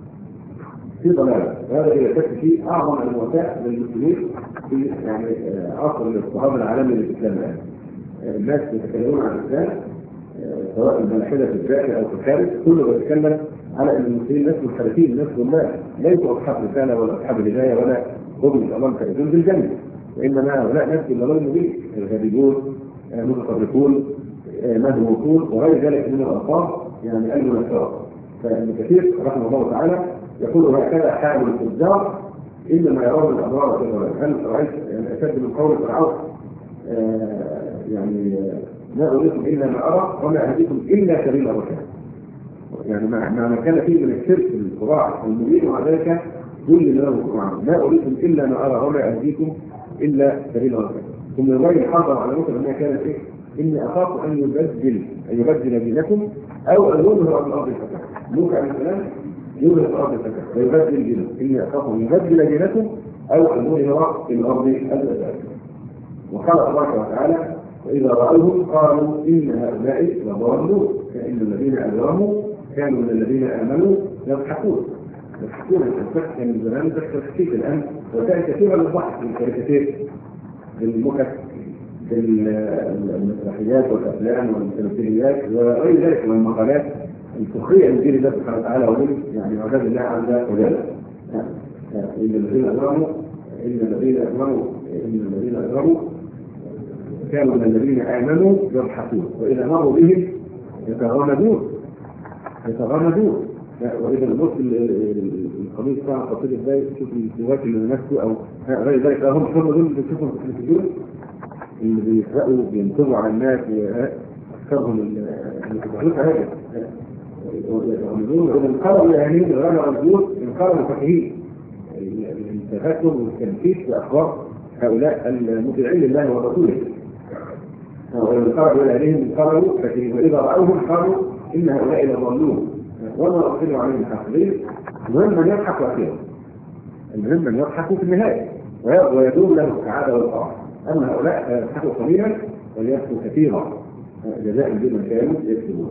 في ضلاله. وهذا الذي يشك فيه اعظم المواساه للمسلمين في يعني عصر الاضطهاد العالمي للاسلام الان. الناس يتكلمون عن الاسلام سواء الملاحده في الداخل او في الخارج كله بيتكلم على ان المسلمين ناس منحرفين ناس ضلال ليسوا اصحاب رساله ولا اصحاب هدايه ولا هم ان شاء الله مخلدون في الجنه وانما هؤلاء ناس ضلال مبين الغريبون متطرفون مهووسون وغير ذلك من الالفاظ يعني المنكرات. فابن كثير رحمه الله تعالى يقول هكذا حال التجار انما يرون الابرار في الضلال. هل رايت يعني اشد من قول فرعون آه يعني ما اريكم الا ما ارى وما اهديكم الا سبيل الرشاد يعني ما ما كان فيه من الشرك الصراع والمبين ومع ذلك كل له القران ما اريكم الا ما ارى وما اهديكم الا سبيل الرشاد. ثم الراجل حضر على نقطه انها كانت ايه؟ اني اخاف ان يبدل ان يبدل دينكم او ان يظهر الارض الفتح. موسى عليه السلام يظهر الارض الفتح ويبدل دينكم اني اخاف ان يبدل دينكم او ان يظهر الارض الفتح. وقال الله وتعالى واذا راوهم قالوا ان هؤلاء لضالون فان الذين اجرموا كانوا من الذين امنوا يضحكون يضحكون الفتح من زمان تخفيف الان وكان كثيرا من الضحك من الكاريكاتير بالمكت بالمسرحيات والافلام والتمثيليات وغير ذلك من المقالات السخريه من دين الله سبحانه وتعالى ومن يعني عباد الله عز وجل. ان الذين اجرموا ان الذين اجرموا ان الذين اجرموا كانوا من الذين امنوا يضحكون واذا مروا بهم يتغامدون يتغامدون واذا النص القميص بتاع قصير ازاي تشوف اللغات اللي نفسه او غير ذلك هم هم دول بتشوفهم في التلفزيون اللي بيسرقوا بينتجوا على الناس وأفكارهم اللي بتخلق هذا يقولون انقلبوا يهانين غير مردود انقلبوا فقهين. التفكر والتنفيذ في أخبار هؤلاء المطيعين لله ورسوله. انقلبوا إليهم انقلبوا فقهين، وإذا رأوهم قالوا إن هؤلاء لضالون وما أرسلوا عليهم حافظين. المهم من يضحك أخيرا، المهم من يضحك في النهاية ويدوم له السعادة والفرح. أما هؤلاء يضحكوا قليلا وليبكوا كثيرا جزاء بما كانوا يكسبون.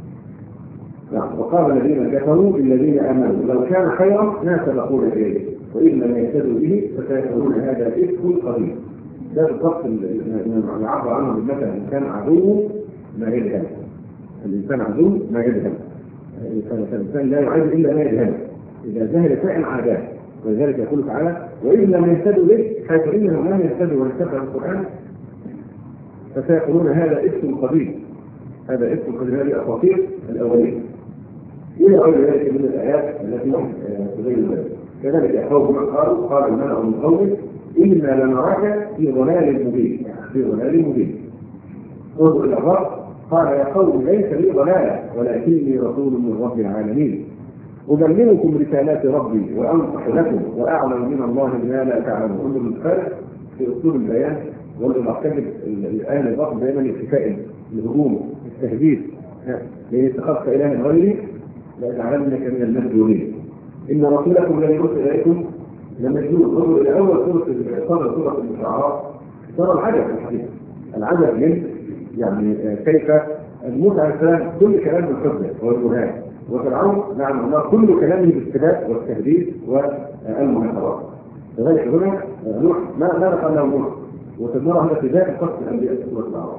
وقال الذين كفروا للذين آمنوا لو كان خيرا ما سبقونا إليه وإن لم يهتدوا به فسيقولون هذا إفك قديم. ده بالضبط اللي يعبر عنه بالمثل: الإنسان عدو ما يجهل. الإنسان عدو ما يجهل. الإنسان لا يعد إلا ما يجهل. إذا جهل فعل عاداه. ولذلك يقول تعالى: وإن لم يهتدوا به حيث إنهم لم يهتدوا ويتبعوا القرآن فسيقولون هذا إفك قديم. هذا إفك قديم. هذه أساطير الأولين. إلى غير ذلك من الآيات التي تبين ذلك. كذلك أخوهم قالوا قال الملأ من قومه إنا لنراك في ضلال مبين. في ضلال مبين. انظر إلى الرب قال: يا قوم ليس لي ضلالة ولكني رسول من رب العالمين أبلغكم رسالات ربي وأنصح لكم وأعلم من الله ما لا تعلمون. انظر الفرق في أسلوب البيان والمعتقد. الآن الرب دائما الاتفاق الهجوم التهديد لأن اتخذت إلها غيري لأجعلنك من المسجونين. إن رسولكم الذي أرسل إليكم لمجنون. انظروا إلى أول سورة صدر سورة الشعراء ترى العجب الحقيقة. العجب من يعني كيف موسى عليه السلام كل كلام الحجة والبرهان، وفرعون نعم الله كل كلامه بالاستهزاء والتهديد والمناصرات. لذلك هنا نوح ما ماذا قال له نوح؟ وتدمر هذا في ذات قصة الأنبياء في سورة الأعراف.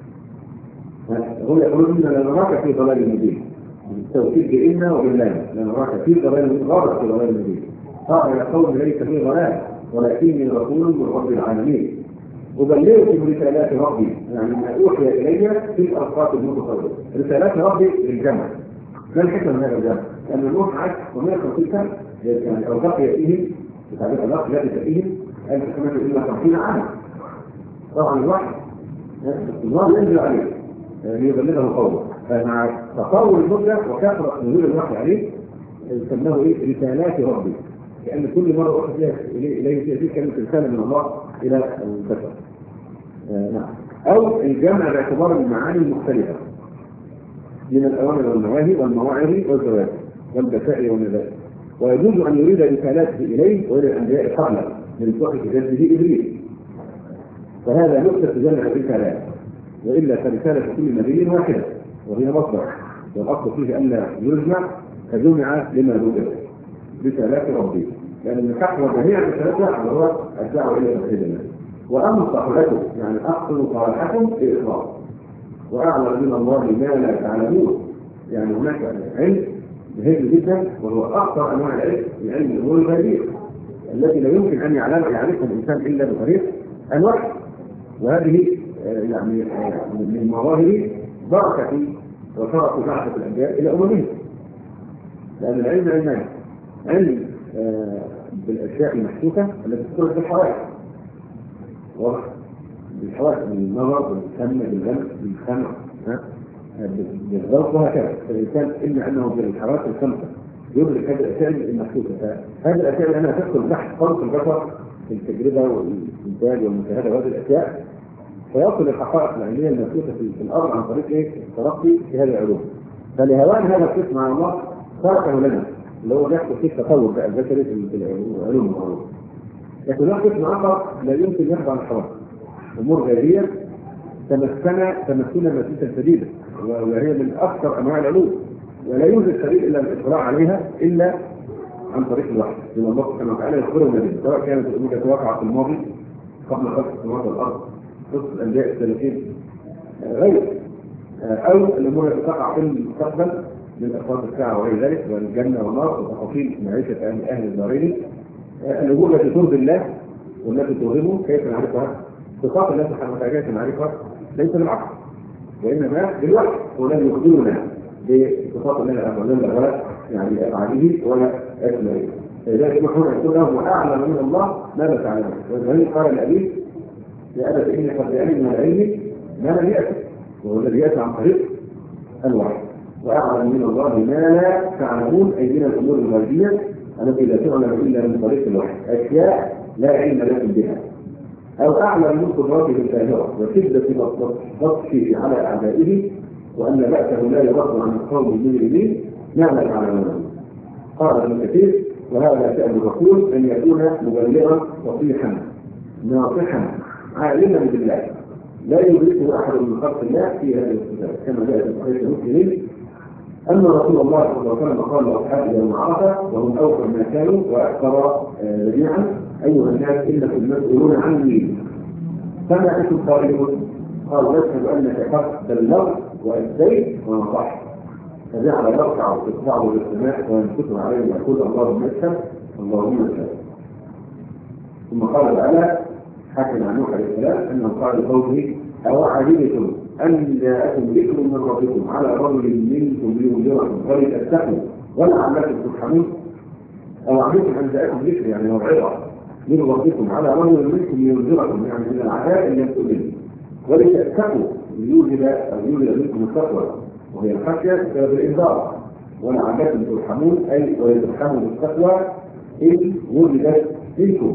هم يقولون إننا لنراك في ضلال مبين. التوكيد بإنا وبالله لنراك في ضلال مبين. غابت في ضلال مبين. قال: يا قوم ليس في ضلال ولكني رسول من رب العالمين أبلغكم رسالات ربي. يعني ما أوحي إلي في الأوقات المتفرقة. رسالات ربي للجمع. ما الحكمة من هذا الجمع؟ لأن نوح عاش مئة وخمسين سنة، يعني أو بقي فيهم بتعبير الله لا فيهم ألف سنة إلا خمسين عاما. طبعا الواحد الله ينزل عليه ليبلغه قوله. فمع تطور المدة وكثرة نزول الوحي عليه سماه إيه؟ رسالات ربي. لأن كل مرة أخذ فيها إليه فيها فيه كانت رسالة من الله إلى البشر. آه نعم. أو الجمع باعتبار المعاني المختلفة من الأوامر والنواهي والمواعظ والزواج والبشائر والنذائر. ويجوز أن يريد رسالاته إليه وإلى الأنبياء قبله من صحة جده إبليس. فهذا نقطة جمع الرسالات. وإلا فرسالة كل نبي واحدة وهي مصدر، والأصل فيه أن لا يجمع فجمع لما وجد رسالات ربي. لأن يعني تحوى جميع الرسالات وهو الدعوة إلى توحيد الله. وأنصح لكم يعني أحسن صالحكم في الإخلاص وأعلم من الله ما لا تعلمون. يعني هناك علم مهم جدا وهو أكثر أنواع العلم، العلم الأمور الغيبية التي لا يمكن أن يعرفها الإنسان إلا بطريق الوحي. وهذه يعني من مظاهر بركة وشرف بعثة الأنبياء إلى أممهم. لأن العلم علمان: علم بالأشياء المحسوسة التي تدخل في الحوائط، بالحوائط من النظر بالسمع باللمس بالسمع بالذوق وهكذا. فالإنسان إما أنه بالحواس الخمسة يدرك هذه الأشياء المحسوسة. هذه الأشياء أنها تدخل تحت خلق البشر في التجربة والإنتاج والمشاهدة وهذه الأشياء، فيصل الحقائق العلمية المحسوسة في الأرض عن طريق إيه؟ الترقي في هذه العلوم. فلهوان هذا القسم مع الله تركه لنا اللي هو بيحصل فيه التطور بقى البشري في العلوم المعروفة. لكن له قسم آخر لا يمكن يخضع للحوادث، أمور غيبية تمكن تمكنا مسيسا شديدة، وهي من أكثر أنواع العلوم، ولا يوجد سبيل إلا الإطلاع عليها إلا عن طريق الوحي. لأن الله سبحانه وتعالى يخبره النبي سواء كانت الأمور تتوقع في الماضي قبل خلق السماوات والأرض قصة الأنبياء السابقين غير، أو الأمور التي تقع في المستقبل من أسباب الساعة وغير ذلك والجنة والنار وتفاصيل معيشة أهل أهل الدارين. الأمور التي ترضي الله والتي ترغبه كيف نعرفها؟ صفات الله سبحانه وتعالى كيف نعرفها؟ ليس بالعقل وإنما بالوحي. ولن يخبرنا بصفات الله عز وجل ولا يعني أفعاله ولا أسمائه. فلذلك نحن نقول له وأعلم من الله ما لا تعلمه. ولذلك قال الأبي لأن فإن قد يأتي من العلم ما لم يأتي، وهو الذي يأتي عن طريق الوحي. وأعلم من الله ما لا تعلمون، أي من الأمور الغيبية التي لا تعلم إلا من طريق الوحي، أشياء لا علم لكم بها. أو أعلم من قدراته الباهرة وشدة بطشه على أعدائه، وأن بأسه لا يرد عن القوم المجرمين نعلم على. قال ابن كثير: وهذا شأن الرسول أن يكون مبلغا فصيحا ناصحا عالما بالله لا يدركه أحد من خلق الله في هذه الصفات، كما جاء في صحيح مسلم أن رسول الله صلى الله عليه وسلم قال لأصحابه يوم عرفة وهم أوفر ما كانوا وأكثر جميعا: أيها الناس إنكم مسؤولون عني، فما أنتم قائلون؟ قالوا: نشهد أنك قد بلغت وأديت ونصحت. فجعل يركع ويصعد الى السماء وينكسر عليه ويقول: اللهم اشهد اللهم اشهد. ثم قال تعالى حكم عن نوح عليه السلام انه قال لقومه: اوعجبتم ان جاءكم ذكر من ربكم على رجل منكم لينذركم ولتتقوا ولعلكم ترحمون. اوعجبتم ان جاءكم ذكر يعني موعظه من ربكم على رجل منكم لينذركم، يعني من العذاب اللي ينتهي منه، ولتتقوا ليوجد او يوجد منكم التقوى وهي الخشية بسبب الإنذار، ولعلكم ترحمون أي ويترحموا بالتقوى إن وجدت فيكم.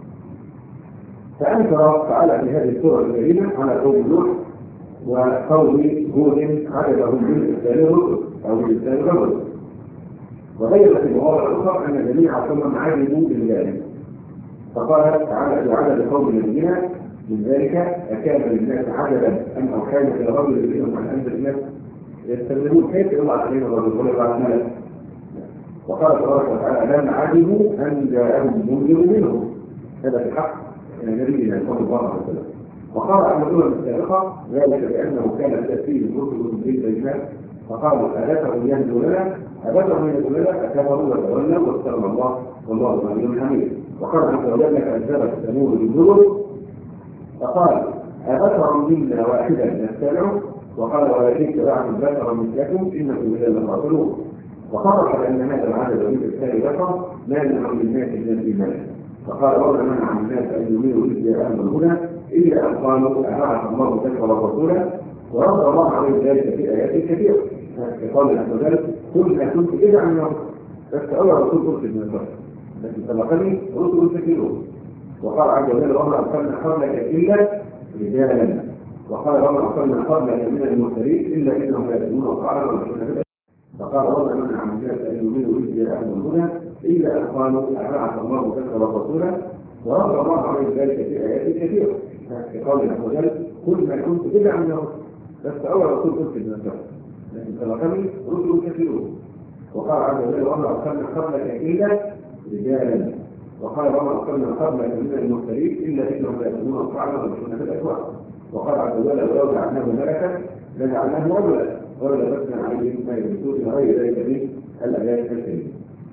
فأنكر تعالى في هذه السورة الكريمة على قوم نوح وقوم هود عجبهم من إرسال الرسل أو من إرسال الرسل، وغير في المواضع الأخرى أن جميع قوم عجبوا بالذلك. فقال تعالى: وعجب قوم الذين من ذلك أكان للناس عجبا أن أوحينا إلى رجل منهم أن أنزل الناس يستخدمون كيف يضع علينا الرجل ولا يضع الملك. وقال تبارك وتعالى: لم عجبوا ان جاءهم منذر منهم، هذا في حق نبينا صلى الله عليه وسلم. وقال عن الامم السابقه ذلك بانه كان تاتيه الرسل بالبينات فقالوا: اذكروا يهدوا لنا اذكروا يهدوا لنا فكفروا وتولوا واستغنى الله والله غني حميد. وقال عز وجل: كذبت ثمود بالنذر فقال: اذكر منا واحدا نتبعه، وقال: ولكن اتبعتم بشرا مثلكم انكم اذا لخاسرون. وصرح بان هذا العدد من الثاني بشر مانع للناس من الايمان. فقال: وما منع الناس ان يؤمنوا اذ جاءهم الهدى الا ان قالوا: ابعث الله بشرا رسولا. ورد الله عليه ذلك في ايات كثيره. قال عز وجل: قل ما كنت ادعا من الرسل، بس اول رسول ارسل من البشر لكن سبقني رسل كثيرون. وقال عز وجل: وما ارسلنا قبلك الا رجالا. وقال: وما أرسلنا قبلك من المرسلين إلا إنهم يأتون الطعام والشرب. فقال: وما منع الناس أن يؤمنوا إذ جاءهم الهدى إلا أن قالوا: أبعث الله بشرا رسولا. ورد الله عليه ذلك في آيات كثيرة في قوله عز وجل: قل ما كنت بدعا من الرسل، بس أول رسول أرسل من البشر لكن سبقني رسل كثيرون. وقال عز وجل: وما أرسلنا قبلك إلا رجالا. وقال: وما أرسلنا قبلك من المرسلين إلا إنهم يأتون الطعام والشرب في الأسواق. وقال عز وجل: ولو جعلناه ملكا لجعلناه رجلا وللبسنا عليهم ما يلبسون الى غير ذلك من الايات الكريمه.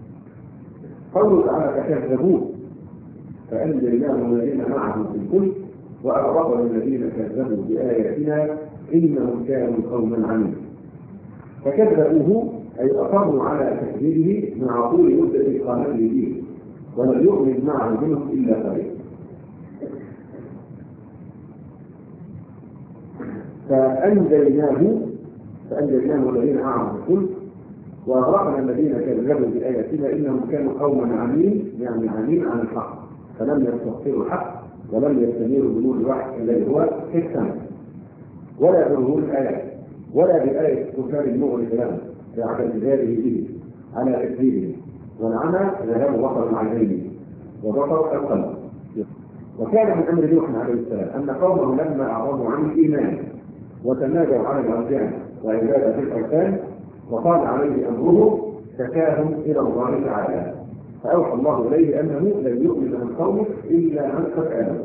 قوله تعالى: فكذبوه فانجيناه والذين معه في الفلك واغرقنا الذين كذبوا باياتنا انهم كانوا قوما عمين. فكذبوه اي اصروا على تكذيبه مع طول مده اقامته فيه، ولم يؤمن معه منهم الا قليل. فأنجيناه فأنجيناه الذين معه في الفلك وأغرقنا الذين كذبوا بآياتنا إنهم كانوا قوما عمين، يعني عمين عن الحق، فلم يستغفروا الحق ولم يستنيروا بنور الوحي الذي هو حكمة ولا بظهور الآيات ولا بآية كفار المغرب لهم باعتذاره به على تكذيبه. والعمى ذهاب بصر العينين وبصر القلب. وكان من أمر نوح عليه السلام أن قومه لما أعرضوا عن الإيمان وتنادوا على الأرجان وعبادة الأوثان وقال عليه أمره شكاهم إلى الله تعالى، فأوحى الله إليه أنه لن يؤمن من قومه إلا من قد آمنوا.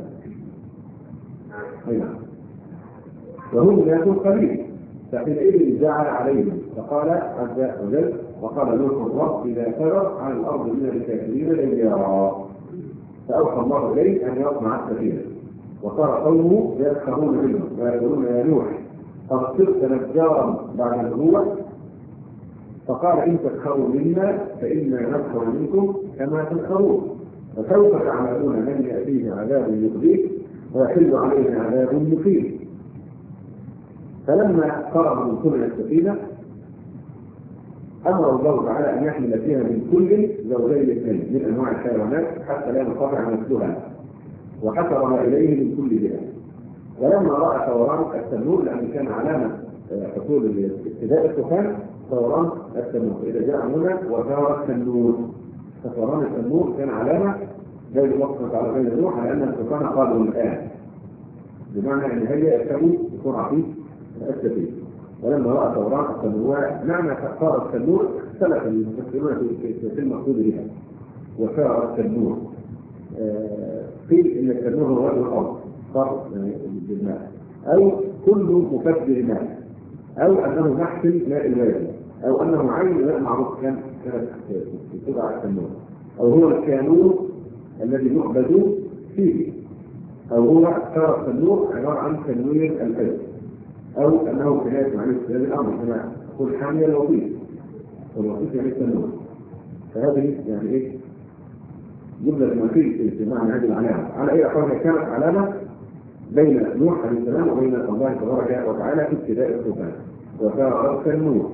وهم ناس قليل، فحينئذ جعل عليهم فقال عز وجل: وقال نوح الرب إذا فرغ عن الأرض من الكافرين ديارا. فأوحى الله إليه أن يصنع السفينة، وصار قومه يسخرون منه ويقولون: يا نوح قد صرت نجارا بعد النبوة. فقال: إن تسخروا منا فإنا نسخر منكم كما تسخرون، فسوف تعلمون من يأتيه عذاب يخزيه ويحل عليه عذاب مقيم. فلما قرب من كل السفينة أمر الله تعالى أن يحمل فيها من كل زوجين اثنين من أنواع الحيوانات حتى لا ينقطع مثلها، وحشرها إليه من كل جهة. ولما رأى ثوران التنور، لأن كان علامة حصول ابتداء الطوفان ثوران التنور، إذا جاء هنا وثار التنور، فثوران التنور كان علامة بين الله تعالى بين نوح على أن الطوفان قادم الآن، بمعنى أن هي يركبوا بسرعة في السفينة. ولما رأى ثوران التنور، معنى ثار التنور اختلف المفسرون في المقصود بها. وثار التنور قيل ان التنور هو وجه الارض صار بالماء، او كل مفسر ماء، او انه محسن ماء الوادي، او انه عين ماء معروف كان كانت تدعى التنور، او هو الكانون الذي يعبد فيه، او هو ثار التنور عباره عن تنوير الحزب، او انه كنايه عن استدلال الامر كما تقول حاميه الوظيف، والوظيف يعني التنور. فهذه يعني ايه؟ جملة منفية في معنى هذه العلامة. على أي أحوال كانت علامة بين نوح عليه السلام وبين الله تبارك وتعالى في ابتداء الطوفان. وثار التنور.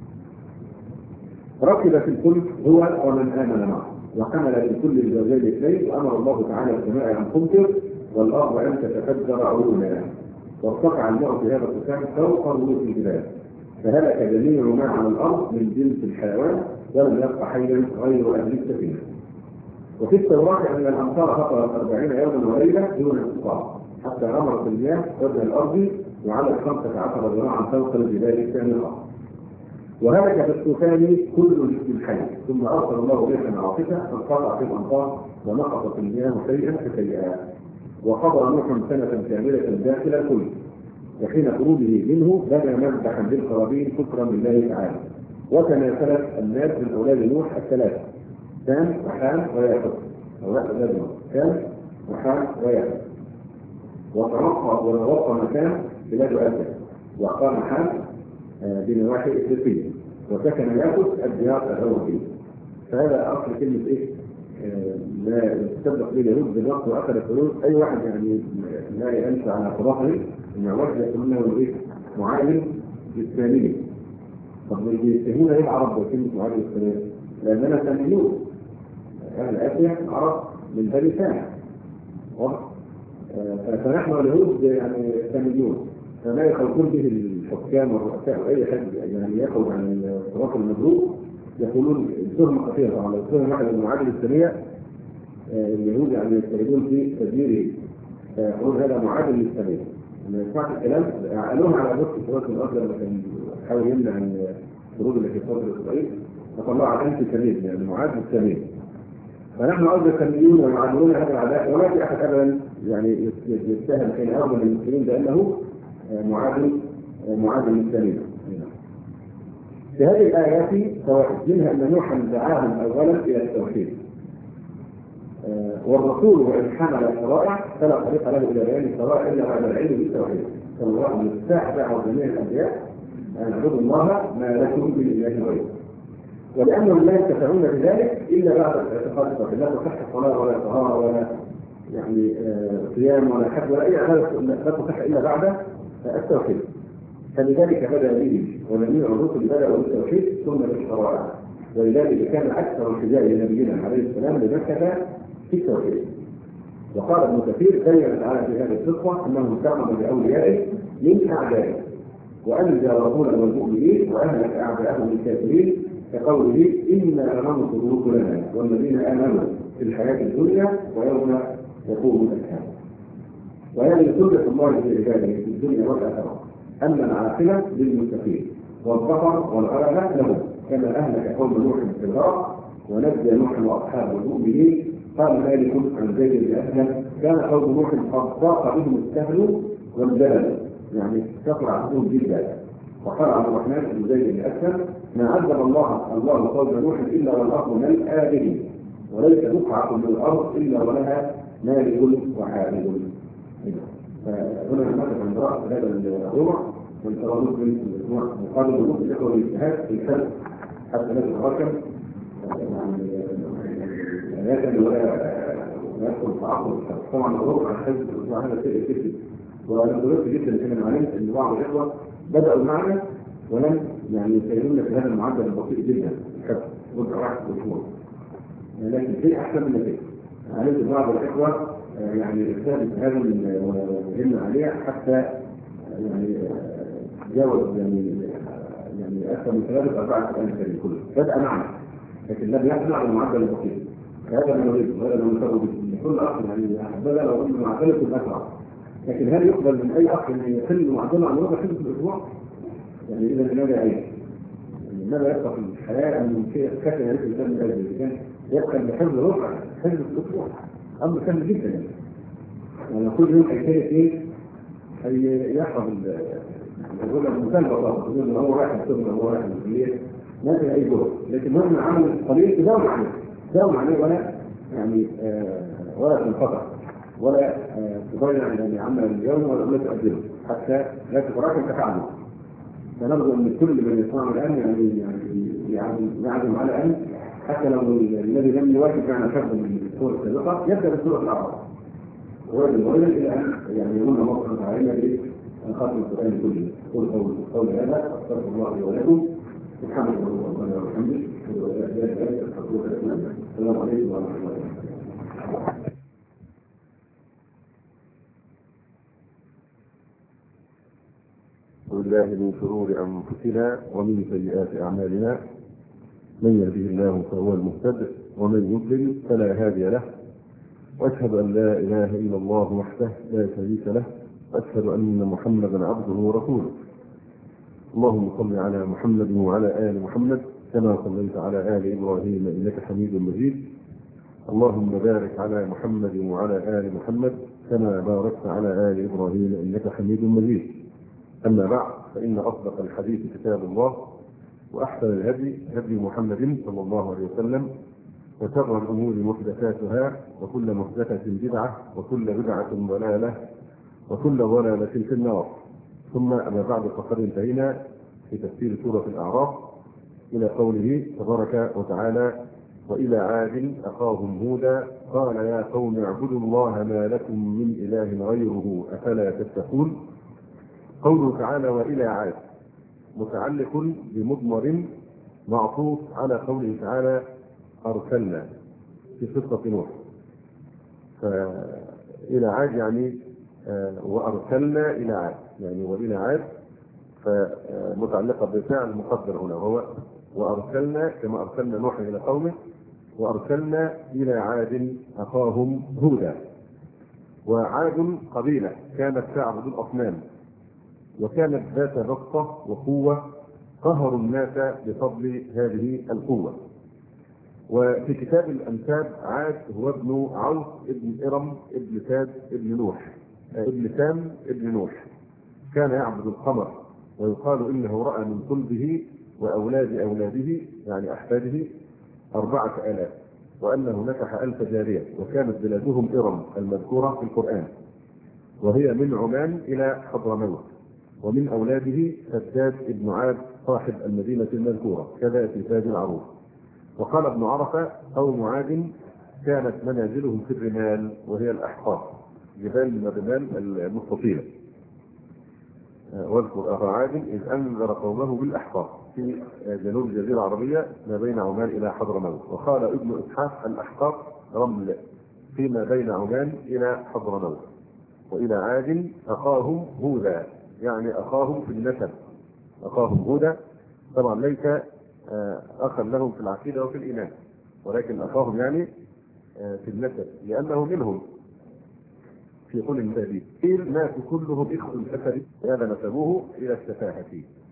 ركب في الفلك هو ومن آمن معه، وحمل في كل الزوجين اثنين، وأمر الله تعالى السماء أن تمطر والأرض أن تتفجر عيونها، وارتفع الماء في هذا الطوفان فوق رؤوس الجبال، فهلك جميع ما على الأرض من جنس الحيوان، ولم يبق حيا غير أهل السفينة. وفي التوراة أن الأمطار هطلت أربعين يوما وليلة دون انقطاع، حتى غمرت المياه وجه الأرض وعلى خمسة عشر ذراعا فوق الجبال السامقة. وهلك في الطوفان كل جسم حي، ثم أرسل الله ريحا عاصفة فانقطع في الأمطار ونقصت المياه شيئا فشيئا. وقضى نوح سنة كاملة داخل الفلك، وحين خروجه منه بدا مذبحا بالقرابين شكرا لله تعالى. وتناسلت الناس من أولاد نوح الثلاثة، كان وحام ويافث، أو أولاد نوح كان وحام ويافث. وترقى ونوقى مكان بلاد أسد، وقام حام بنواحي إفريقية، وسكن يافث الديار الأوروبية. فهذا أصل كلمة إيه؟ لا تسبق به اليهود بالوقت وأخذ الفلوس. أي واحد يعني لا ينسى على خرافه إن واحد يقول له إيه؟ معالم إسلامي. طب يتهمون إيه العرب بكلمة معالم إسلامي؟ لأننا ساميون، أهل آسيا عرب من بني سام، فنحن اليهود يعني ساميون، فما يخلقون به الحكام والرؤساء وأي حد يعني يخرج عن الصراط المبروك يقولون التهمة خطيرة. طبعا لو تهم واحد من المعادل الإسلامية اليهود يعني يستجدون في تدميره، فيقولون هذا معادل للإسلامية. لما يسمعت الكلام قالوها على نص الصراط الأرض لما كان حاول يمنع الخروج اللي في صدر إسرائيل، فطلعوا على أنت سليم يعني معادل السليم. فنحن أرض السلميون ويعادلون هذا العداء، ولا في أحد أبدا يعني يتهم كان أرض المسلمين بأنه معادل معادل للسليم. في هذه الآيات فوائد، منها أن نوحا دعاهم أولا إلى التوحيد، والرسول وإن حمل الشرائع فلا طريق له إلى بيان الشرائع إلا بعد العلم بالتوحيد. فالله مفتاح دعوة جميع الأنبياء أن اعبدوا الله ما لكم من إله غيره، ولأنهم لا ينتفعون بذلك إلا بعد الاعتقاد التوحيد. لا تصح الصلاة ولا طهارة ولا يعني صيام ولا حج ولا أي عبادة لا تصح إلا بعد التوحيد. فلذلك بدأ به ونبيع الرسل بدأوا بالتوحيد ثم بالشرائع، ولذلك كان أكثر الحجاج لنبينا عليه السلام بمكة في التوحيد. وقال ابن كثير بين تعالى في هذه القصة أنه انتقم بأوليائه من أعدائه، وأنجى رسولا والمؤمنين وأهلك أعداءهم الكافرين، كقوله إنا لننصر رسلنا والذين آمنوا في الحياة الدنيا ويوم يقوم الأشهاد. وهذه سنة الله في عباده في الدنيا والآخرة، أن العاقبة للمتقين والظفر والغلبة لهم، كما أهلك قوم نوح في الغرق ونجى نوح وأصحاب المؤمنين. قال مالك عن زيد بن أسلم كان قوم نوح قد ضاق بهم السهل والجبل، يعني كثر عدوهم جدا. وقال عبد الرحمن بن زيد بن أسلم ما عذب الله الله قوم نوح إلا والأرض ملأى به، وليس بقعة من الأرض إلا ولها مالك وحامل. فهنا نتحدث عن رأس هذا الموضوع والترابط بين الأسبوع مقابل الوقت الإخوة والاجتهاد في الحل حتى لا تتراكم يعني لا ولا ويدخل في عقل الحفظ. طبعا الربع الحفظ الاسبوع هذا شيء كتير، وانا ضروري جدا ان علمت ان بعض الاخوه بداوا معنا ولم يعني يسيرون في هذا المعدل البسيط جدا الحفظ ربع واحد في الاسبوع، لكن في احسن من كده. علمت بعض الاخوه يعني ارتاد هذا وهمنا عليه حتى يعني جاوز يعني يعني اكثر من ثلاثه اربعه الان الكريم كله بدا معنا، لكن لم يصنع المعدل البسيط. هذا ما نريد وهذا ما نسوي به كل اخ يعني احبذا لو ان معدله الاسرع، لكن هل يقبل من اي اخ ان يحل معدله عن ربع حفظ في الاسبوع؟ يعني اذا لماذا عيب؟ لماذا يبقى في الحياه ان شيء كثر يريد الانسان من اجل اذا يبقى بحفظ ربع حفظ في الاسبوع؟ امر سهل جدا يعني. يعني كل يوم هيكتب ايه؟ هيحفظ يقول لك مثال بسيط يقول ان هو رايح الشغل هو رايح الكليه ما في اي جهد، لكن مهما عمل قليل تداوم عليه تداوم عليه ولا يعني آه ولا تنقطع ولا آه تضيع يعني عمل اليوم ولا تؤجله حتى لا تتراكم كفعله. فنرجو ان كل من يسمعنا الان يعني يعني يعزم على ان حتى لو الذي لم يواجه معنا حفظ من الصور السابقه يبدا بالصور الاعظم ويرد الغير الى ان يعني يكون موقفا علينا بخاتم القران كله. قول قول قول هذا استغفر الله لي ولكم سبحانه وتعالى وبحمده السلام عليكم ورحمه الله وبركاته. بالله من شرور انفسنا ومن سيئات اعمالنا، من يهده الله فهو المهتد ومن يضلل فلا هادي له، واشهد ان لا اله الا الله وحده لا شريك له، واشهد ان محمدا عبده ورسوله. اللهم صل على محمد وعلى ال محمد كما صليت على ال ابراهيم انك حميد مجيد. اللهم بارك على محمد وعلى ال محمد كما باركت على ال ابراهيم انك حميد مجيد. اما بعد، فان اصدق الحديث كتاب الله، واحسن الهدي هدي محمد صلى الله عليه وسلم، وشر الامور محدثاتها، وكل محدثه بدعه، وكل بدعه ضلاله، وكل ضلاله في النار. ثم اما بعد، فقد انتهينا في تفسير سوره الاعراف الى قوله تبارك وتعالى: والى عاد اخاهم هودا قال يا قوم اعبدوا الله ما لكم من اله غيره افلا تتقون. قوله تعالى والى عاد متعلق بمضمر معطوف على قوله تعالى ارسلنا في قصه نوح. فالى عاد يعني آه وارسلنا الى عاد، يعني والى عاد فمتعلقه بفعل مقدر هنا وهو وارسلنا، كما ارسلنا نوحا الى قومه، وارسلنا الى عاد اخاهم هودا. وعاد قبيله كانت تعبد الاصنام، وكانت ذات بسطه وقوه قهروا الناس بفضل هذه القوه. وفي كتاب الانساب عاد هو ابن عوف ابن ارم ابن ساد ابن نوح ابن سام ابن نوح، كان يعبد القمر، ويقال انه راى من صلبه واولاد اولاده يعني احفاده اربعه الاف، وانه نكح الف جاريه، وكانت بلادهم ارم المذكوره في القران، وهي من عمان الى حضرموت. ومن اولاده سداد ابن عاد صاحب المدينه المذكوره كذا في تاج العروس. وقال ابن عرفه قوم عاد كانت منازلهم في الرمال، وهي الاحقاف، جبال من الرمال المستطيله. واذكر اخا عاد اذ انذر قومه بالاحقاف في جنوب الجزيره العربيه ما بين عمان الى حضرموت. وقال ابن اسحاق الاحقاف رمل فيما بين عمان الى حضرموت. والى عاد اخاهم هودا، يعني اخاهم في النسب، اخاهم هودا طبعا ليس اخا لهم في العقيده وفي الايمان، ولكن اخاهم يعني في النسب لانه منهم في قول النبي قيل الناس كلهم اخوه الاسد، هذا نسبوه الى السفاهه.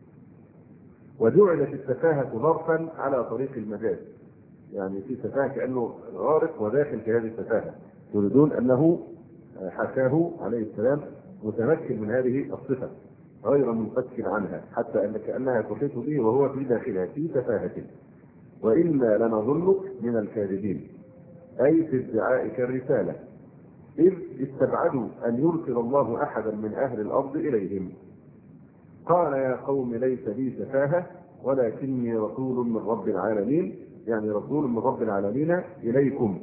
وجعلت السفاهه ظرفا على طريق المجاز، يعني في سفاهه كانه غارق وداخل في هذه السفاهه، يريدون انه حكاه عليه السلام متمكن من هذه الصفه غير منفك عنها، حتى ان كانها تحيط به وهو في داخلها في سفاهه. وانا لنظنك من الكاذبين، اي في ادعائك الرساله، إذ استبعدوا أن يرسل الله أحدا من أهل الأرض إليهم. قال يا قوم ليس بي سفاهة ولكني رسول من رب العالمين، يعني رسول من رب العالمين إليكم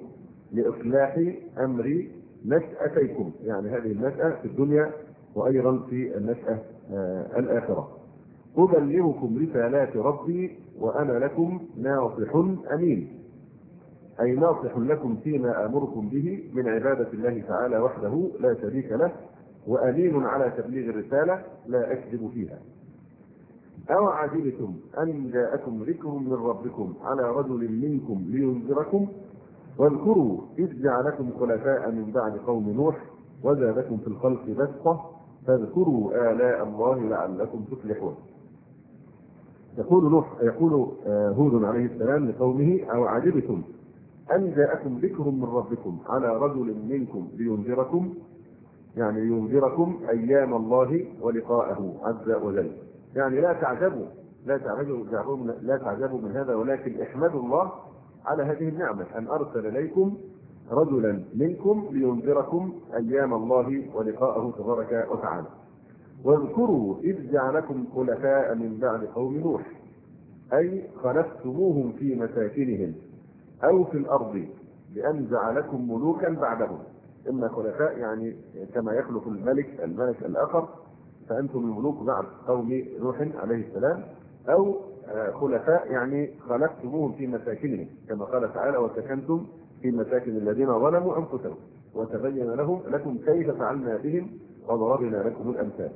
لإصلاح أمر نشأتيكم، يعني هذه النشأة في الدنيا وأيضا في النشأة آه الآخرة. أبلغكم رسالات ربي وأنا لكم ناصح أمين، أي ناصح لكم فيما آمركم به من عبادة الله تعالى وحده لا شريك له، وأمين على تبليغ الرسالة لا أكذب فيها. أو عجبتم أن جاءكم ذكر من ربكم على رجل منكم لينذركم، واذكروا إذ جعلكم خلفاء من بعد قوم نوح وزادكم في الخلق بسطة فاذكروا آلاء الله لعلكم تفلحون. يقول نوح يقول هود عليه السلام لقومه: أو عجبتم أن جاءكم ذكر من ربكم على رجل منكم لينذركم، يعني لينذركم أيام الله ولقاءه عز وجل. يعني لا تعجبوا لا تعجبوا لا تعجبوا من هذا، ولكن احمدوا الله على هذه النعمة أن أرسل إليكم رجلا منكم لينذركم أيام الله ولقاءه تبارك وتعالى. واذكروا إذ جعلكم خلفاء من بعد قوم نوح، أي خلفتموهم في مساكنهم أو في الأرض بأن جعلكم ملوكا بعدهم. إما خلفاء يعني كما يخلف الملك الملك الآخر، فأنتم الملوك بعد قوم نوح عليه السلام، أو خلفاء يعني خلفتموهم في مساكنهم كما قال تعالى: وسكنتم في مساكن الذين ظلموا أنفسهم وتبين لهم لكم كيف فعلنا بهم وضربنا لكم الأمثال.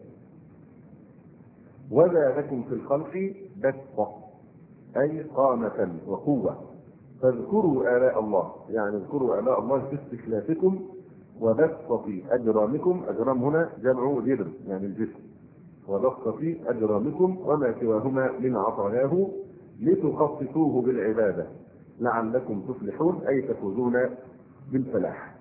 وزادكم في الخلق بسطة، أي قامة وقوة. فاذكروا آلاء الله، يعني اذكروا آلاء الله في استخلافكم وبسطة أجرامكم. أجرام هنا جمع جرم يعني الجسم، وبسطة أجرامكم وما سواهما من عطاياه لتخصصوه بالعبادة لعلكم تفلحون، أي تفوزون بالفلاح.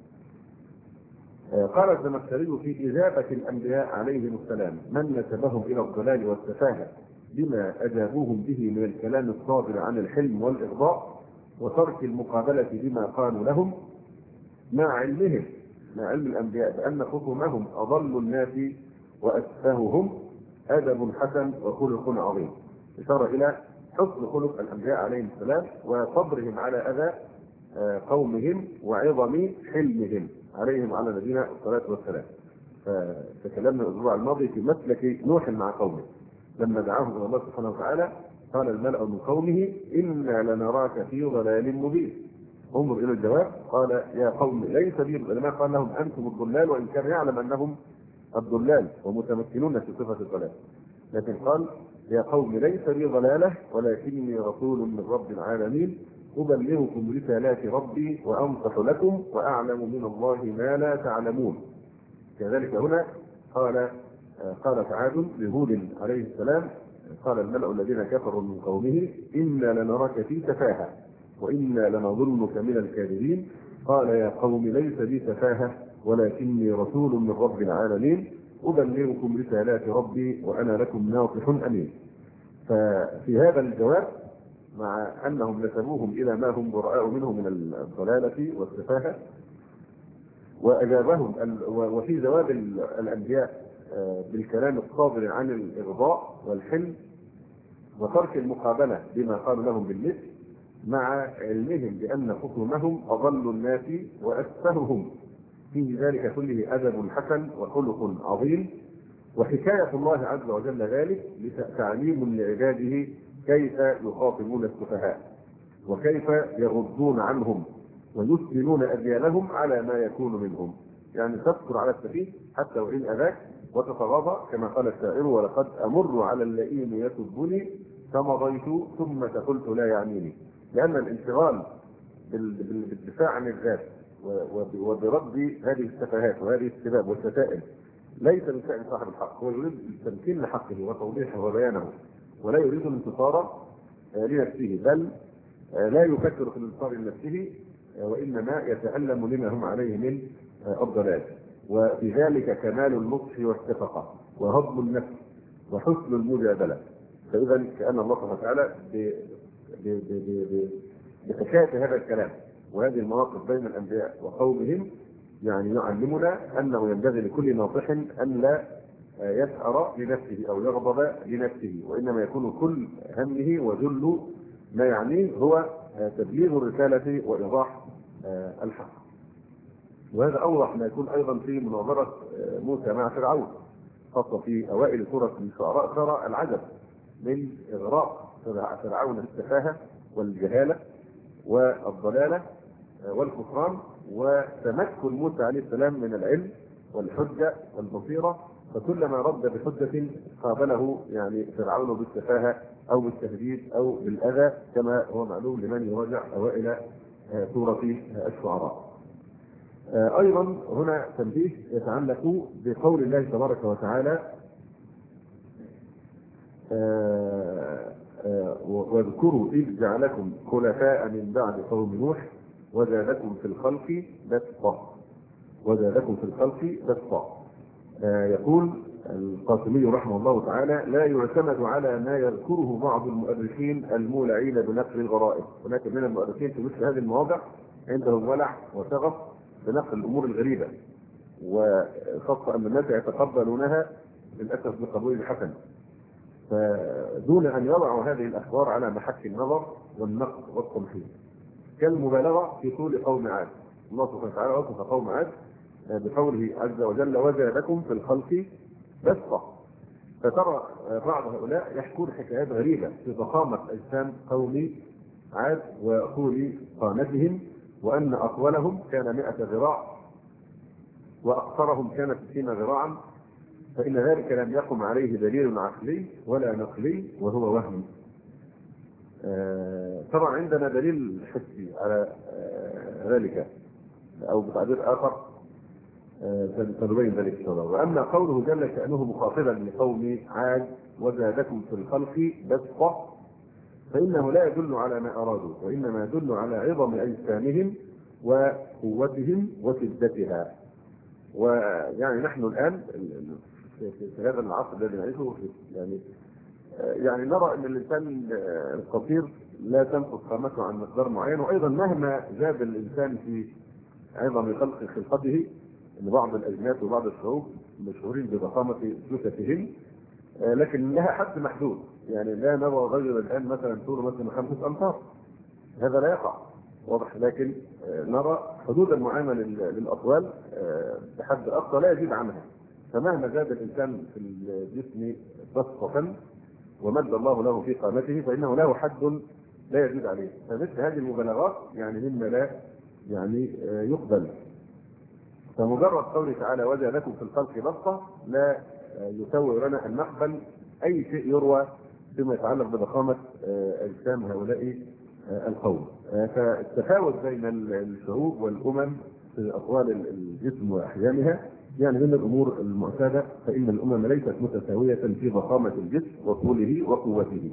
قال الزمخشري في إجابة الأنبياء عليهم السلام من نسبهم إلى الضلال والسفاهة بما أجابوهم به من الكلام الصادر عن الحلم والإغضاء وترك المقابلة بما قالوا لهم، مع علمهم مع علم الأنبياء بأن خصومهم أضل الناس وأسفههم أدب حسن وخلق عظيم. إشارة إلى حسن خلق الأنبياء عليهم السلام وصبرهم على أذى قومهم وعظم حلمهم عليهم على نبينا الصلاة والسلام. فتكلمنا الأسبوع الماضي في مسلك نوح مع قومه لما دعاهم إلى الله سبحانه وتعالى. قال الملأ من قومه: إنا لنراك في ضلال مبين. انظر إلى الجواب، قال: يا قوم ليس بي، لما قال لهم أنتم الضلال، وإن كان يعلم أنهم الضلال ومتمكنون في صفة الضلال، لكن قال: يا قوم ليس بي ضلالة ولكني رسول من رب العالمين أبلغكم رسالات ربي وأنصح لكم وأعلم من الله ما لا تعلمون. كذلك هنا قال قال تعالى لهود عليه السلام: قال الملأ الذين كفروا من قومه إنا لنراك في سفاهة وإنا لنظنك من الكاذبين. قال: يا قوم ليس بي سفاهة ولكني رسول من رب العالمين أبلغكم رسالات ربي وأنا لكم ناصح أمين. ففي هذا الجواب مع أنهم نسبوهم إلى ما هم براء منه من الضلالة والسفاهة وأجابهم، وفي جواب الأنبياء بالكلام الصادر عن الإغضاء والحلم وترك المقابلة بما قالوا لهم بالمثل، مع علمهم بأن خصومهم أضل الناس وأسفههم، في ذلك كله أدب حسن وخلق عظيم. وحكاية الله عز وجل ذلك تعليم لعباده كيف يخاطبون السفهاء وكيف يغضون عنهم ويسلمون أذيالهم على ما يكون منهم. يعني تذكر على السفيه حتى وإن أذاك وتتغاضى، كما قال الشاعر: ولقد أمر على اللئيم يسبني فمضيت ثم قلت لا يعنيني. لأن الانشغال بالدفاع عن الذات وبرد هذه السفاهات وهذه السباب والشتائم ليس من شأن صاحب الحق، هو يريد تمكين لحقه وتوضيحه وبيانه، ولا يريد الانتصار لنفسه، بل لا يفكر في الانتصار لنفسه وإنما يتألم لما هم عليه من الضلال. وفي ذلك كمال النصح والشفقة وهضم النفس وحسن المجادلة. فإذا كأن الله سبحانه وتعالى بحكاية هذا الكلام وهذه المواقف بين الأنبياء وقومهم يعني يعلمنا أنه ينبغي لكل ناصح أن لا يسأر لنفسه أو يغضب لنفسه، وإنما يكون كل همه وذل ما يعنيه هو تبليغ الرسالة وإيضاح الحق. وهذا أوضح ما يكون أيضا في مناظرة موسى مع فرعون، خاصة في أوائل سورة الشعراء ترى العجب من إغراء فرعون السفاهة والجهالة والضلالة والكفران، وتمكن موسى عليه السلام من العلم والحجة والبصيرة، فكلما رد بحجة قابله يعني فرعون بالسفاهة أو بالتهديد أو بالأذى، كما هو معلوم لمن يراجع أوائل سورة الشعراء. أيضا هنا تنبيه يتعلق بقول الله تبارك وتعالى: واذكروا إذ جعلكم خلفاء من بعد قوم نوح وزادكم في الخلق بسطة. وزادكم في الخلق بسطة. يقول القاسمي رحمه الله تعالى: لا يعتمد على ما يذكره بعض المؤرخين المولعين بنقل الغرائب. هناك من المؤرخين في مثل هذه المواضع عندهم ولع وشغف بنقل الامور الغريبه، وخاصه ان الناس يتقبلونها للاسف بقبول حسن، فدون ان يضعوا هذه الاخبار على محك النظر والنقد والتمحيص، كالمبالغه في طول قوم عاد. الله سبحانه وتعالى وصف قوم عاد بقوله عز وجل: وزادكم في الخلق بسطة. فترى بعض هؤلاء يحكون حكايات غريبة في ضخامة أجسام قوم عاد وطول قامتهم، وأن أطولهم كان مئة ذراع وأقصرهم كان ستين ذراعا، فإن ذلك لم يقم عليه دليل عقلي ولا نقلي وهو وهم. آه طبعا عندنا دليل حسي على آه ذلك، أو بتعبير آخر سنبين ذلك ان شاء الله. واما قوله جل شانه مخاطبا لقوم عاد: وزادكم في الخلق بسطة، فانه لا يدل على ما ارادوا، وانما يدل على عظم اجسامهم وقوتهم وشدتها. ويعني نحن الان في هذا العصر الذي نعيشه يعني يعني نرى ان الانسان القصير لا تنقص قامته عن مقدار معين، وايضا مهما زاد الانسان في عظم خلق خلقته، ان بعض الاجناس وبعض الشعوب مشهورين بضخامه جثثهم، لكن لها حد محدود. يعني لا نرى رجل الان مثلا طوله مثلا خمسة امتار، هذا لا يقع، واضح، لكن نرى حدودا معينه للاطوال بحد اقصى لا يزيد عنها. فمهما زاد الانسان في الجسم بسطة ومد الله له في قامته فانه له حد لا يزيد عليه. فمثل هذه المبالغات يعني مما لا يعني يقبل. فمجرد قوله تعالى: وزادكم في الخلق بسطة لا يسوي لنا ان نقبل اي شيء يروى فيما يتعلق بضخامه اجسام هؤلاء القوم. فالتفاوت بين الشعوب والامم في اطوال الجسم واحجامها يعني من الامور المعتاده، فان الامم ليست متساويه في ضخامه الجسم وطوله وقوته،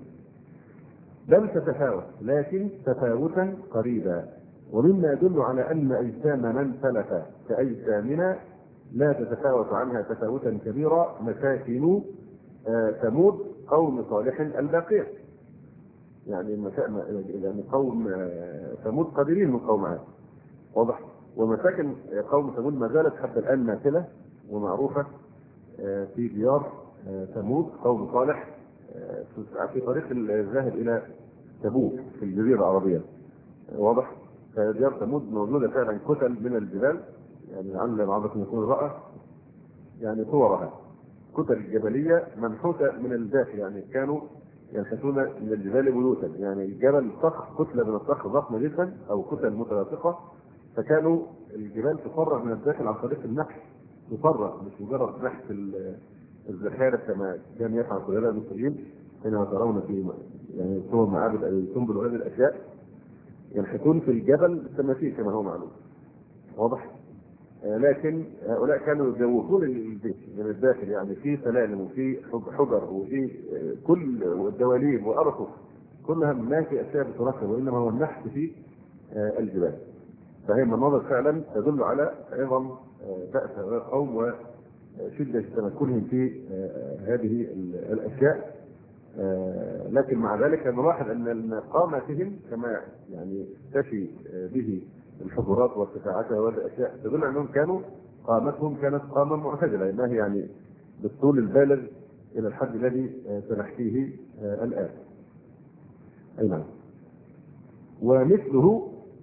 بل تتفاوت لكن تفاوتا قريبا. ومما يدل على ان اجسام من سلف كاجسامنا لا تتفاوت عنها تفاوتا كبيرا مساكن ثمود قوم صالح الباقيه. يعني يعني قوم ثمود قليلين من قوم عاد، واضح. ومساكن قوم ثمود ما زالت حتى الان ماثله ومعروفه في ديار ثمود قوم صالح في طريق الذاهب الى تبوك في الجزيره العربيه، واضح. فديار ثمود موجوده فعلا كتل من الجبال، يعني لعل بعضكم يكون راى يعني صورها، كتل جبليه منحوته من الداخل، يعني كانوا ينحتون من الجبال بيوتا، يعني الجبل صخر، كتله من الصخر ضخمه جدا او كتل متلاصقه، فكانوا الجبال تفرغ من الداخل عن طريق النحت، تفرغ مش مجرد نحت الزخارف كما كان يفعل خلال المصريين حينما ترون في يعني صور معابد السنبل وهذه الاشياء، ينحتون في الجبل التماثيل كما هو معلوم، واضح. آه لكن هؤلاء كانوا يجوفون البيت من الداخل، يعني في سلالم وفي حجر وفي آه كل الدواليب وارفف كلها ما في اشياء بتركب، وانما هو النحت في آه الجبال. فهي مناظر فعلا تدل على عظم بأس هؤلاء القوم وشده تمكنهم في آه هذه الاشياء. آه لكن مع ذلك نلاحظ ان قامتهم كما يعني تفي به الحضورات وارتفاعاتها وهذه الاشياء تدل انهم كانوا قامتهم كانت قامه معتدله، ما هي يعني بالطول البالغ الى الحد الذي سنحكيه آه الان. اي نعم. ومثله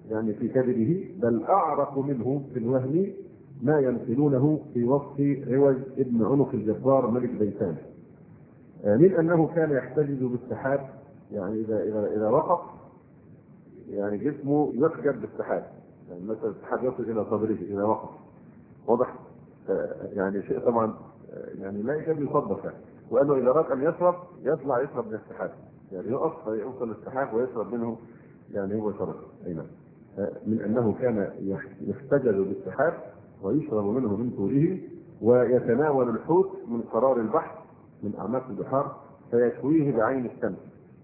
يعني في كبده، بل أعرق منه في الوهم ما ينقلونه في وصف عوج ابن عنق الجبار ملك بيتان، من أنه كان يحتجز بالسحاب، يعني إذا إذا إذا وقف يعني جسمه يسجد بالسحاب، يعني مثلا السحاب يصل إلى صدره إذا وقف، واضح؟ يعني شيء طبعا يعني لا يكاد يصدق يعني. وأنه إذا أراد أن يشرب يطلع يشرب من السحاب، يعني يقف فيوصل السحاب ويشرب منه، يعني هو شرب. أي نعم. من أنه كان يحتجز بالسحاب ويشرب منه من طوله، ويتناول الحوت من قرار البحر من أعماق البحار فيشويه بعين الشمس،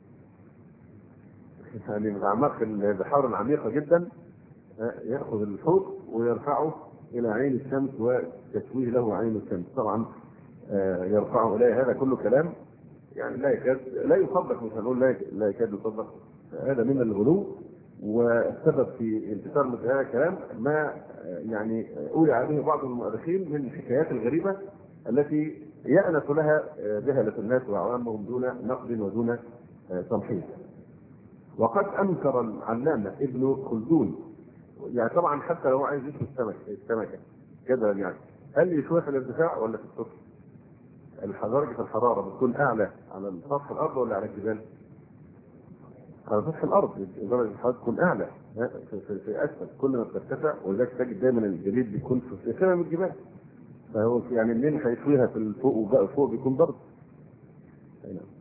يعني من أعماق البحار العميقة جدا يأخذ الحوت ويرفعه إلى عين الشمس وتشويه له عين الشمس. طبعا يرفعه إليه، هذا كله كلام يعني لا يكاد لا يصدق، مش هنقول لا يكاد يصدق، هذا من الغلو. والسبب في انتشار مثل هذا الكلام ما يعني أولى عليه بعض المؤرخين من الحكايات الغريبة التي يأنس لها جهلة الناس وعوامهم دون نقد ودون تمحيص. وقد أنكر العلامة ابن خلدون، يعني طبعا حتى لو عايز يشوف السمك السمكة كده، يعني هل يشوف في الارتفاع ولا في السفل؟ درجة الحرارة بتكون أعلى على سطح الأرض ولا على الجبال؟ على سطح الأرض درجة الحرارة تكون أعلى في, في, في أسفل كل ما بترتفع، ولذلك تجد دايما الجليد بيكون في قمم الجبال، فهو يعني منين هيشويها في الفوق وبقى فوق بيكون برد. أي نعم.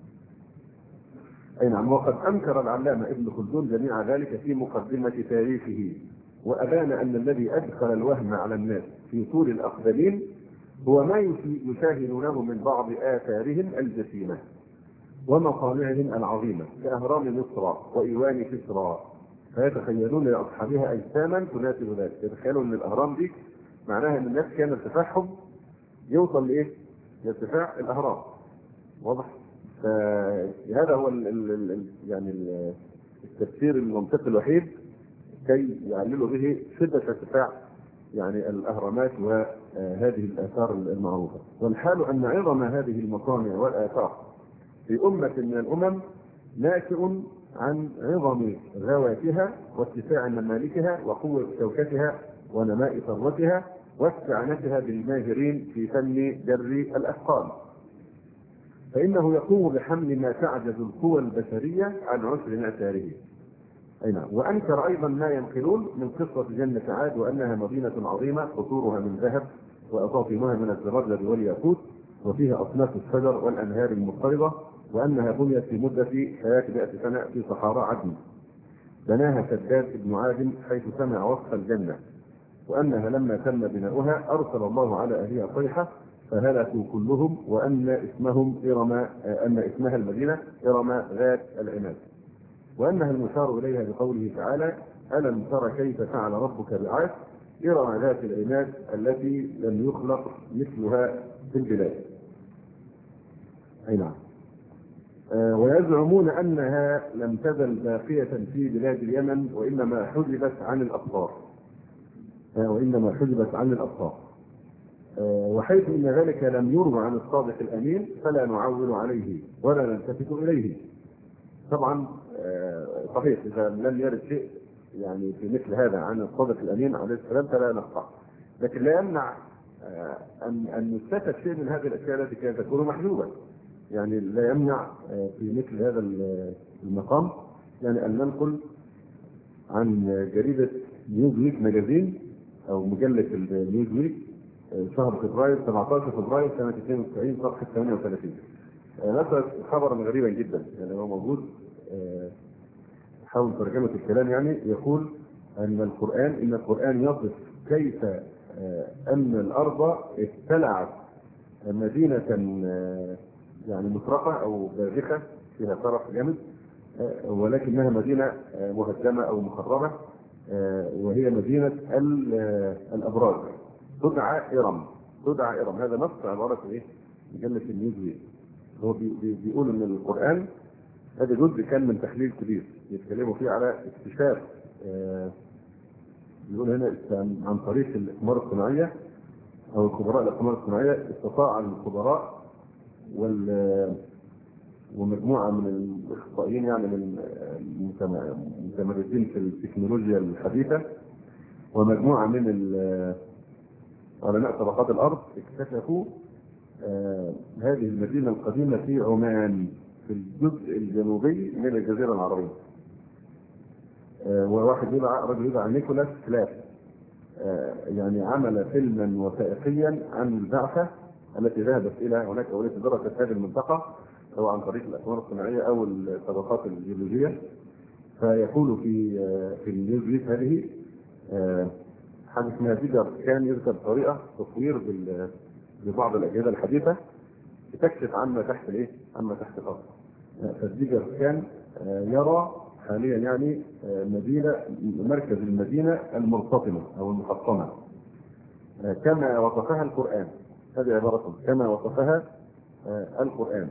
أي نعم. وقد أنكر العلامة ابن خلدون جميع ذلك في مقدمة تاريخه، وأبان أن الذي أدخل الوهم على الناس في طول الأقدمين هو ما يشاهدونه من بعض آثارهم الجسيمة ومصانعهم العظيمة كأهرام مصر وإيوان كسرى، فيتخيلون لأصحابها أجساما تناسب ذلك. يتخيلون أن الأهرام دي معناها أن الناس كان ارتفاعهم يوصل لإيه؟ لارتفاع الأهرام، واضح؟ فهذا هو ال ال ال يعني ال التفسير المنطقي الوحيد كي يعللوا به شدة ارتفاع يعني الأهرامات وهذه الآثار المعروفة. والحال أن عظم هذه المصانع والآثار في أمة من الأمم ناشئ عن عظم غواتها واتساع ممالكها وقوة شوكتها ونماء ثروتها واستعانتها بالماهرين في فن جر الأثقال، فإنه يقوم بحمل ما تعجز القوى البشرية عن عسر آثاره. أي نعم. وأنكر أيضا ما ينقلون من قصة جنة عاد، وأنها مدينة عظيمة قصورها من ذهب وأطافمها من الزبرجد والياقوت وفيها أصناف الشجر والأنهار المضطردة، وأنها بنيت في مدة حياة مئة سنة في صحراء عدن، بناها شداد بن عاد حيث سمع وصف الجنة، وأنها لما تم بناؤها أرسل الله على أهلها صيحة فهلكوا كلهم، وأن اسمهم إرم، أن اسمها المدينة إرم ذات العماد، وأنها المشار إليها بقوله تعالى: ألم تر كيف فعل ربك بعاد إرم ذات العماد التي لم يخلق مثلها في البلاد. أي نعم. آه ويزعمون أنها لم تزل باقية في بلاد اليمن، وإنما حجبت عن الأقطار آه وإنما حجبت عن الأقطار آه وحيث إن ذلك لم يروى عن الصادق الأمين فلا نعول عليه ولا نلتفت إليه. طبعا آه صحيح إذا لم يرد شيء يعني في مثل هذا عن الصادق الأمين عليه السلام فلا نقطع، لكن لا يمنع آه أن أن نستفد شيء من هذه الأشياء التي كانت تكون محجوبة، يعني لا يمنع في مثل هذا المقام يعني أن ننقل عن جريدة نيوزويك ماجازين أو مجلة النيوزويك شهر فبراير سبعة عشر فبراير سنة اثنين وتسعين صفحة ثمانية وثلاثين، نشر خبرا غريبا جدا يعني هو موجود حول ترجمة الكلام، يعني يقول أن القرآن إن القرآن يصف كيف أن الأرض ابتلعت مدينة يعني مطرقة أو باذخة فيها طرف جامد، ولكنها مدينة مهدمة أو مخربة، وهي مدينة الأبراج تدعى إرم تدعى إرم هذا نص عبارة إيه؟ مجلة النيوزويك. هو بي بيقول إن القرآن هذا جزء كان من تحليل كبير يتكلموا فيه على اكتشاف، بيقول هنا عن طريق الأقمار الصناعية أو الخبراء الأقمار الصناعية استطاع الخبراء ومجموعة من الإخصائيين يعني من المتمردين في التكنولوجيا الحديثة ومجموعة من علماء طبقات الأرض اكتشفوا آه هذه المدينة القديمة في عمان في الجزء الجنوبي من الجزيرة العربية. آه وواحد يدعى رجل يدعى نيكولاس كلاف آه يعني عمل فيلما وثائقيا عن البعثة التي ذهبت إلى هناك والتي درست هذه المنطقة سواء عن طريق الأقمار الصناعية أو الطبقات الجيولوجية. فيقول في آه في النيوزليت هذه آه حاجة اسمها فيجر كان يذكر طريقة تصوير ببعض الأجهزة الحديثة تكشف عما تحت الايه؟ عما تحت الأرض. فالفيجر كان يرى حاليا يعني مدينة مركز المدينة المرتطمة أو المحطمة كما وصفها القرآن. هذه عبارة كما وصفها القرآن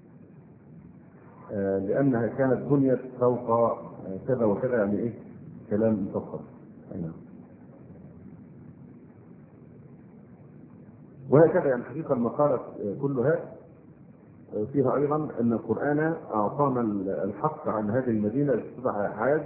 لأنها كانت بنيت فوق كذا وكذا يعني إيه كلام مفصل. وهكذا يعني حقيقة المقالة كلها فيها أيضا أن القرآن أعطانا الحق عن هذه المدينة تبع عاد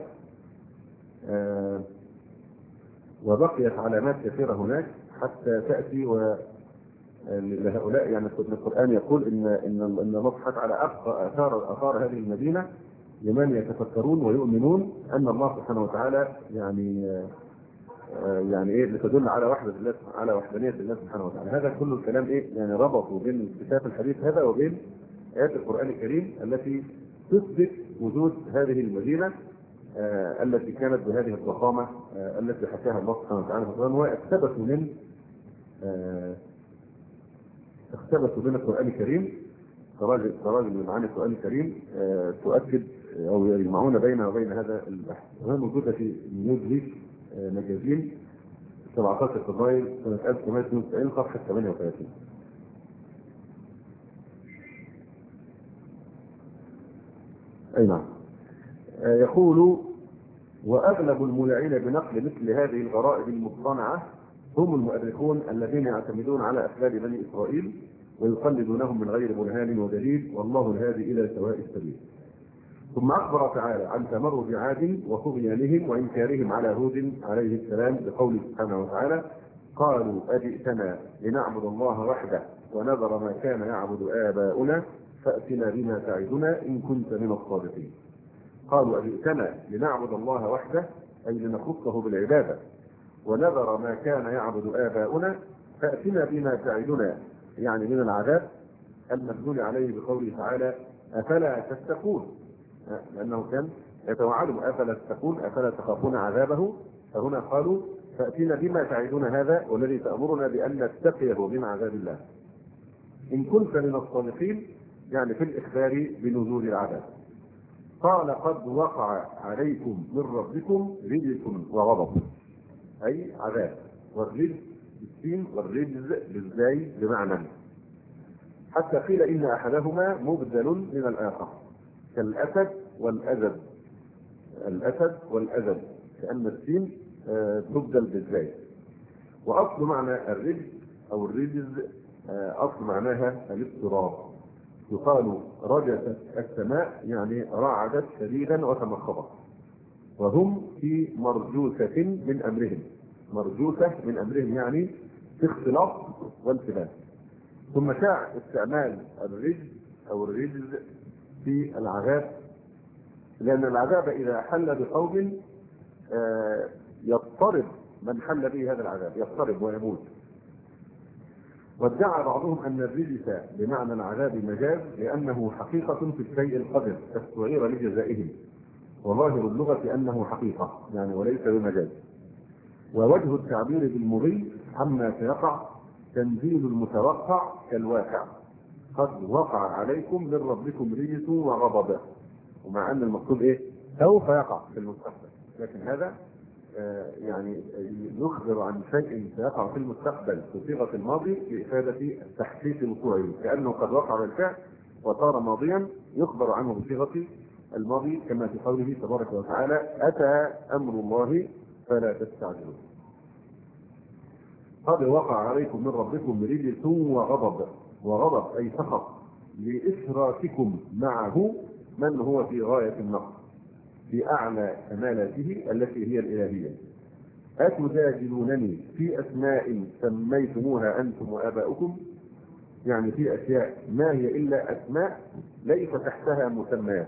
وبقيت علامات كثيرة هناك حتى تأتي ولهؤلاء يعني القرآن يقول إن إن إن الله سبحانه وتعالى أبقى آثار آثار هذه المدينة لمن يتفكرون ويؤمنون أن الله سبحانه وتعالى يعني يعني ايه لتدل على وحدة الله على وحدانية الله سبحانه وتعالى. هذا كله الكلام ايه يعني ربطوا بين الكتاب الحديث هذا وبين آيات القرآن الكريم التي تثبت وجود هذه المدينة آه التي كانت بهذه الضخامة آه التي حكاها الله سبحانه وتعالى في القرآن. واقتبسوا من آه اقتبسوا من القرآن الكريم تراجم تراجم من معاني القرآن الكريم آه تؤكد او يجمعون بين وبين هذا البحث. وهي موجودة في نيوزليت مجازين سبعة عشر فبراير سنة ألف وتسعمائة واثنين وتسعين صفحة ثمانية وثلاثين. أي نعم. يقول وأغلب المولعين بنقل مثل هذه الغرائب المصطنعة هم المؤرخون الذين يعتمدون على أسباب بني إسرائيل ويقلدونهم من غير برهان ودليل والله الهادي إلى سواء السبيل. ثم أخبر تعالى عن تمرد عاد وطغيانهم وإنكارهم على هود عليه السلام بقوله سبحانه وتعالى قالوا أجئتنا لنعبد الله وحده ونذر ما كان يعبد آباؤنا فأتنا بما تعدنا إن كنت من الصادقين. قالوا أجئتنا لنعبد الله وحده أي لنخصه بالعبادة ونذر ما كان يعبد آباؤنا فأتنا بما تعدنا يعني من العذاب المدلول عليه بقوله تعالى أفلا تتقون لأنه كان يتوعدهم أفلا تتقون أفلا تخافون عذابه. فهنا قالوا فأتينا بما تعدون هذا والذي تأمرنا بأن نتقيه من عذاب الله إن كنت من الصادقين يعني في الإخبار بنزول العذاب. قال قد وقع عليكم من ربكم رجس وغضب أي عذاب والرجس بالسين والرجز بالزاي بمعنى حتى قيل إن أحدهما مبدل من الآخر كالأسد والأزد. الأسد والأزد كأن السين تبدل بالزاي. وأصل معنى الرجز أو الرجز أصل معناها الاضطراب. يقال رجست السماء يعني رعدت شديدا وتمخضت وهم في مرجوسة من أمرهم. مرجوسة من أمرهم يعني في اختلاط وانتباه. ثم شاع استعمال الرجز أو الرجز في العذاب لأن العذاب إذا حل بقوم يضطرب من حل به هذا العذاب يضطرب ويموت. وادعى بعضهم أن الرجس بمعنى العذاب مجاز لأنه حقيقة في الشيء القدر تستعير لجزائهم وظاهر اللغة أنه حقيقة يعني وليس بمجاز. ووجه التعبير بالمضي عما سيقع تنزيل المتوقع كالواقع قد وقع عليكم من ربكم رجس وغضب ومع أن المقصود إيه سوف يقع في المستقبل لكن هذا آه يعني يخبر عن شيء سيقع في المستقبل بصيغة الماضي لإفادة تحقيق وقوعه كأنه قد وقع بالفعل وصار ماضيا يخبر عنه بصيغة الماضي كما في قوله تبارك وتعالى أتى أمر الله فلا تستعجلوا. قد وقع عليكم من ربكم رجس وغضب وغضب أي سخط لإشراككم معه من هو في غاية النقص في أعلى كمالاته التي هي الإلهية. أتجادلونني في أسماء سميتموها أنتم وآباؤكم، يعني في أشياء ما هي إلا أسماء ليس تحتها مسميات،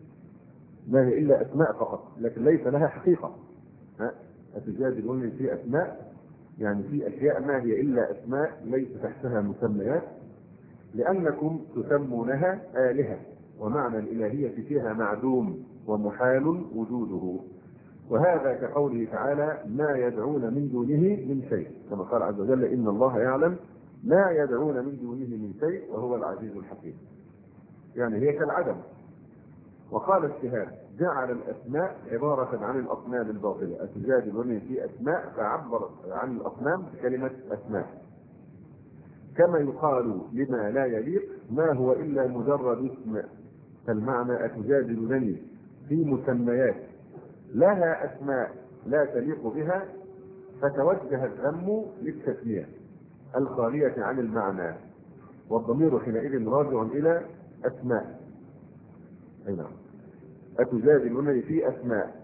ما هي إلا أسماء فقط لكن ليس لها حقيقة. أتجادلونني في أسماء يعني في أشياء ما هي إلا أسماء ليس تحتها مسميات، لأنكم تسمونها آلهة، ومعنى الإلهية فيها معدوم ومحال وجوده. وهذا كقوله تعالى ما يدعون من دونه من شيء، كما قال عز وجل إن الله يعلم ما يدعون من دونه من شيء وهو العزيز الحكيم. يعني هي كالعدم. وقال الشهاب جعل الأسماء عبارة عن الأصنام الباطلة، أتجادلونني في أسماء فعبر عن الأصنام بكلمة أسماء، كما يقال لما لا يليق ما هو إلا مجرد اسم. فالمعنى أتجادلونني في مسميات لها أسماء لا تليق بها، فتوجه الذم للتسمية الخالية عن المعنى، والضمير حينئذ راجع إلى أسماء. أي نعم. أتجادلونني في أسماء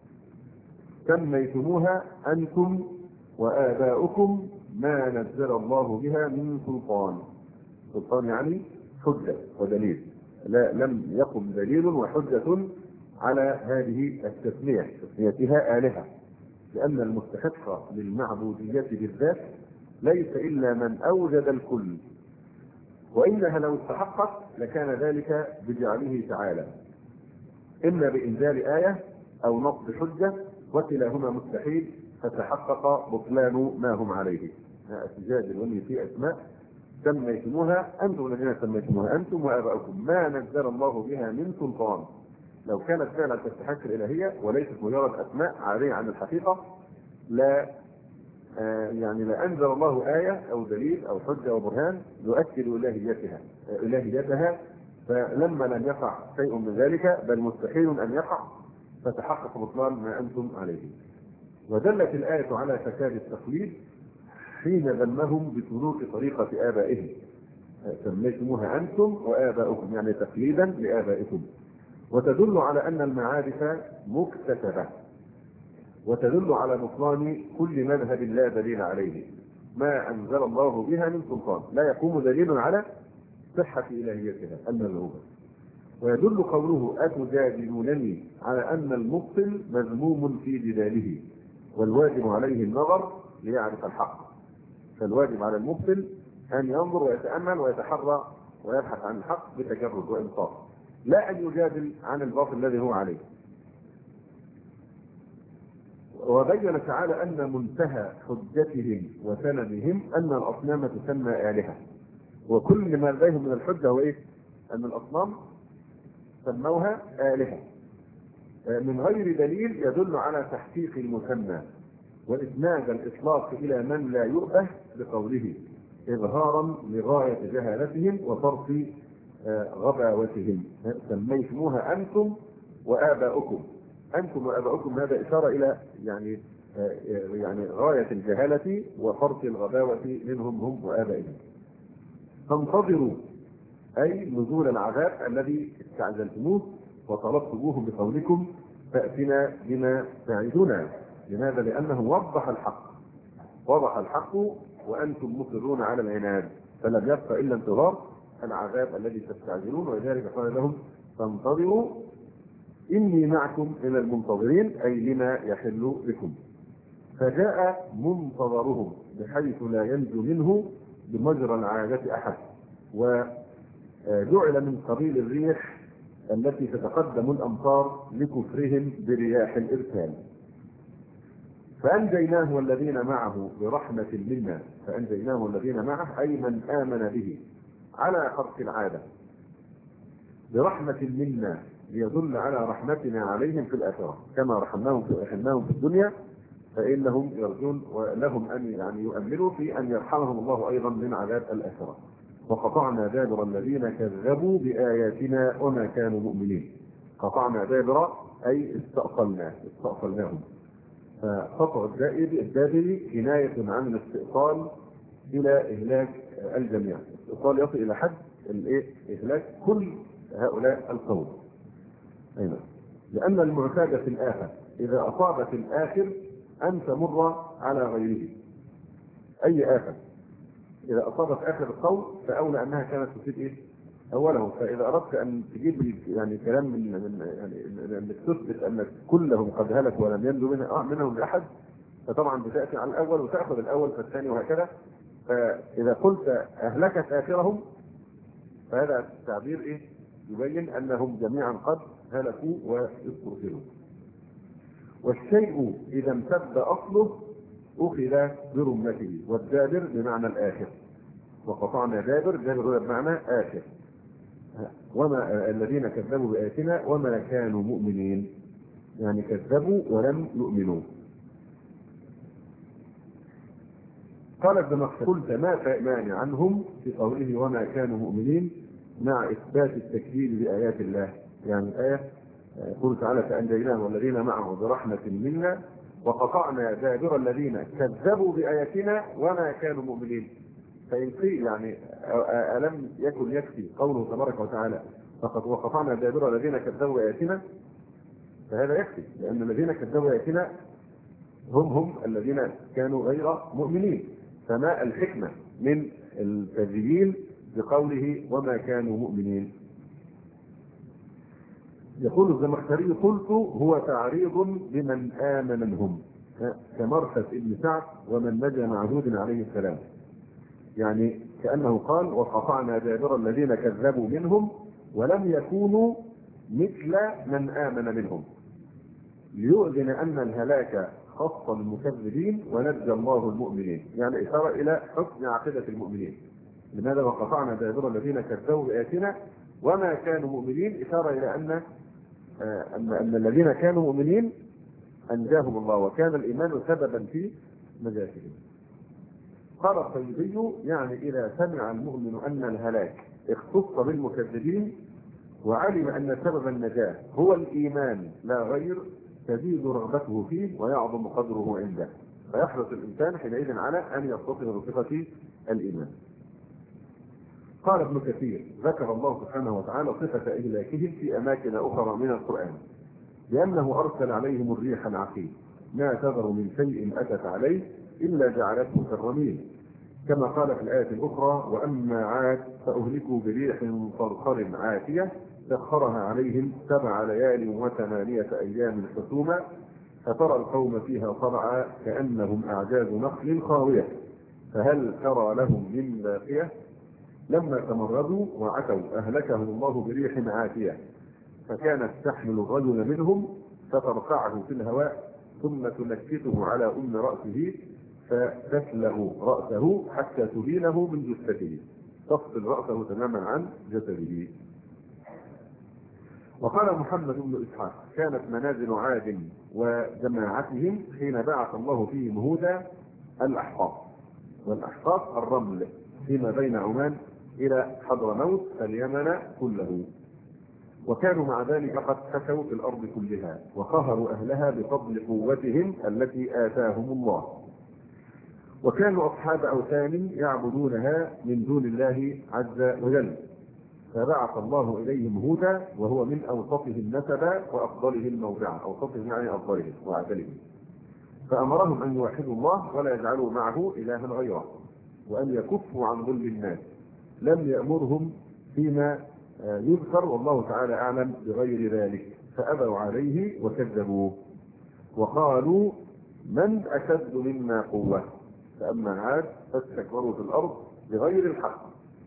سميتموها أنتم وآباؤكم ما نزل الله بها من سلطان. سلطان يعني حجة ودليل، لا لم يقم دليل وحجة على هذه التسمية تسميتها آلهة، لأن المستحق للمعبودية بالذات ليس إلا من أوجد الكل، وإنها لو استحقت لكان ذلك بجعله تعالى إما بإنزال آية أو نصب حجة، وكلاهما مستحيل، فتحقق بطلان ما هم عليه. أتجادلونني في أسماء سميتموها أنتم الذين سميتموها أنتم وآباؤكم ما نزل الله بها من سلطان. لو كانت فعلا تستحق الإلهية وليست مجرد أسماء عارية عن الحقيقة لا آه يعني لا أنزل الله آية أو دليل أو حجة أو برهان يؤكد إلهيتها آه إلهيتها فلما لم يقع شيء من ذلك بل مستحيل أن يقع فتحقق بطلان ما أنتم عليه. ودلت الآية على فساد التقليد حين ذمهم بسلوك طريقة آبائهم، سميتموها أنتم وآباؤكم يعني تقليدا لآبائكم، وتدل على أن المعارف مكتسبة، وتدل على بطلان كل مذهب لا دليل عليه ما أنزل الله بها من سلطان، لا يقوم دليل على صحة إلهيتها المذهوبة. ويدل قوله أتجادلونني على أن المبطل مذموم في جداله، والواجب عليه النظر ليعرف الحق. فالواجب على المبطل أن ينظر ويتأمل ويتحرى ويبحث عن الحق بتجرد وإنصاف، لا أن يجادل عن الباطل الذي هو عليه. وبين تعالى أن منتهى حجتهم وسندهم أن الأصنام تسمى آلهة، وكل ما لديهم من الحجة هو إيه؟ أن الأصنام سموها آلهة من غير دليل يدل على تحقيق المسمى، وإسناد الإطلاق إلى من لا يؤبه بقوله إظهارا لغاية جهالتهم وصرف غباوتهم. سميتموها أنتم وآباؤكم، أنتم وآباؤكم هذا إشارة إلى يعني يعني غاية الجهالة وصرف الغباوة منهم هم وآبائهم. فانتظروا أي نزول العذاب الذي استعجلتموه وطلبتموه بقولكم فأتنا بما تعدنا. لماذا؟ لأنه وضح الحق، وضح الحق وأنتم مصرون على العناد، فلم يبقى إلا انتظار العذاب الذي تستعجلون. ولذلك قال لهم فانتظروا إني معكم من المنتظرين، أي لما يحل بكم. فجاء منتظرهم بحيث لا ينجو منه بمجرى العادة أحد، وجعل من قبيل الريح التي تتقدم الأمطار لكفرهم برياح الإرسال. فأنجيناه والذين معه برحمة منا، فأنجيناه والذين معه أي من آمن به على خرق العادة برحمة منا، ليدل على رحمتنا عليهم في الآخرة كما رحمناهم في رحمناهم في الدنيا، فإنهم يرجون ولهم أن يعني يؤمنوا في أن يرحمهم الله أيضا من عذاب الآخرة. وقطعنا دابر الذين كذبوا بآياتنا وما كانوا مؤمنين. قطعنا دابر أي استأصلنا استأصلناهم. فقطع الدابر كناية عن الاستئصال إلى إهلاك الجميع، الاستئصال يصل إلى حد الإيه؟ إهلاك كل هؤلاء القوم. أيضا لأن المعتاد في الآخر إذا أصابت الآخر أن تمر على غيره. أي آخر إذا أصابت آخر القول فأولى أنها كانت تصيب إيه؟ أوله. فإذا أردت أن تجيب يعني كلام من من يعني أنك تثبت أن كلهم قد هلكوا ولم ينجو منها منهم أحد، فطبعا بتأتي على الأول وتأخذ الأول فالثاني وهكذا. فإذا قلت أهلكت آخرهم فهذا التعبير إيه؟ يبين أنهم جميعا قد هلكوا واستغفروا. والشيء إذا امتد أصله أخذ برمته، والدابر بمعنى الآخر، وقطعنا دابر، دابر بمعنى آخر. وما الذين كذبوا بآياتنا وما كانوا مؤمنين، يعني كذبوا ولم يؤمنوا. قال ابن مخشى قلت ما فأمان عنهم في قوله وما كانوا مؤمنين مع إثبات التكذيب بآيات الله. يعني الآية قل تعالى فأنجيناه والذين معه برحمة منا وقطعنا دابر الذين كذبوا بآياتنا وما كانوا مؤمنين. فإن قيل يعني ألم يكن يكفي قوله تبارك وتعالى فقد وقطعنا دابر الذين كذبوا بآياتنا، فهذا يكفي، لأن الذين كذبوا بآياتنا هم هم الذين كانوا غير مؤمنين. فما الحكمة من الكاذبين بقوله وما كانوا مؤمنين؟ يقول الزمخشري قلت هو تعريض بمن آمن منهم كمرثد ابن سعد ومن نجا مع هود عليه السلام. يعني كأنه قال وقطعنا دابر الذين كذبوا منهم ولم يكونوا مثل من آمن منهم، ليؤذن أن الهلاك خاص المكذبين ونجى الله المؤمنين. يعني إشارة إلى حسن عقيدة المؤمنين. لماذا وقطعنا دابر الذين كذبوا بآياتنا وما كانوا مؤمنين؟ إشارة إلى أن أن أن الذين كانوا مؤمنين أنجاهم الله وكان الإيمان سببا في نجاتهم. قال الطيبي يعني إذا سمع المؤمن أن الهلاك اختص بالمكذبين وعلم أن سبب النجاة هو الإيمان لا غير تزيد رغبته فيه ويعظم قدره عنده، فيحرص الإنسان حينئذ على أن يتصف بصفة الإيمان. قال ابن كثير ذكر الله سبحانه وتعالى صفة إهلاكهم في أماكن أخرى من القرآن بأنه أرسل عليهم الريح العقيم ما تذر من شيء أتت عليه إلا جعلته كالرميم، كما قال في الآية الأخرى وأما عاد فأهلكوا بريح صرصر عاتية سخرها عليهم سبع ليال وثمانية أيام حسوما فترى القوم فيها صرعى كأنهم أعجاز نخل خاوية فهل ترى لهم من باقية. لما تمردوا وعتوا أهلكهم الله بريح عاتية فكانت تحمل الرجل منهم فترفعه في الهواء ثم تنكته على أم رأسه فتسلغ رأسه حتى تهينه من جثته، تفصل رأسه تماما عن جسده. وقال محمد بن إسحاق كانت منازل عاد وجماعتهم حين بعث الله فيهم هودا الأحقاف، والأحقاف الرمل فيما بين عمان إلى حضرموت اليمن كله، وكانوا مع ذلك قد فسوا في الأرض كلها وقهروا أهلها بفضل قوتهم التي آتاهم الله، وكانوا أصحاب أوثان يعبدونها من دون الله عز وجل، فبعث الله إليهم هودا وهو من أوسطهم نسبا وأفضلهم موضعا، أوسطهم يعني أفضلهم وأعدلهم، فأمرهم أن يوحدوا الله ولا يجعلوا معه إلها غيره وأن يكفوا عن ظلم الناس. لم يأمرهم فيما يذكر والله تعالى أعلم بغير ذلك، فأبوا عليه وكذبوه وقالوا من أشد منا قوة، فأما عاد فاستكبروا في الأرض بغير الحق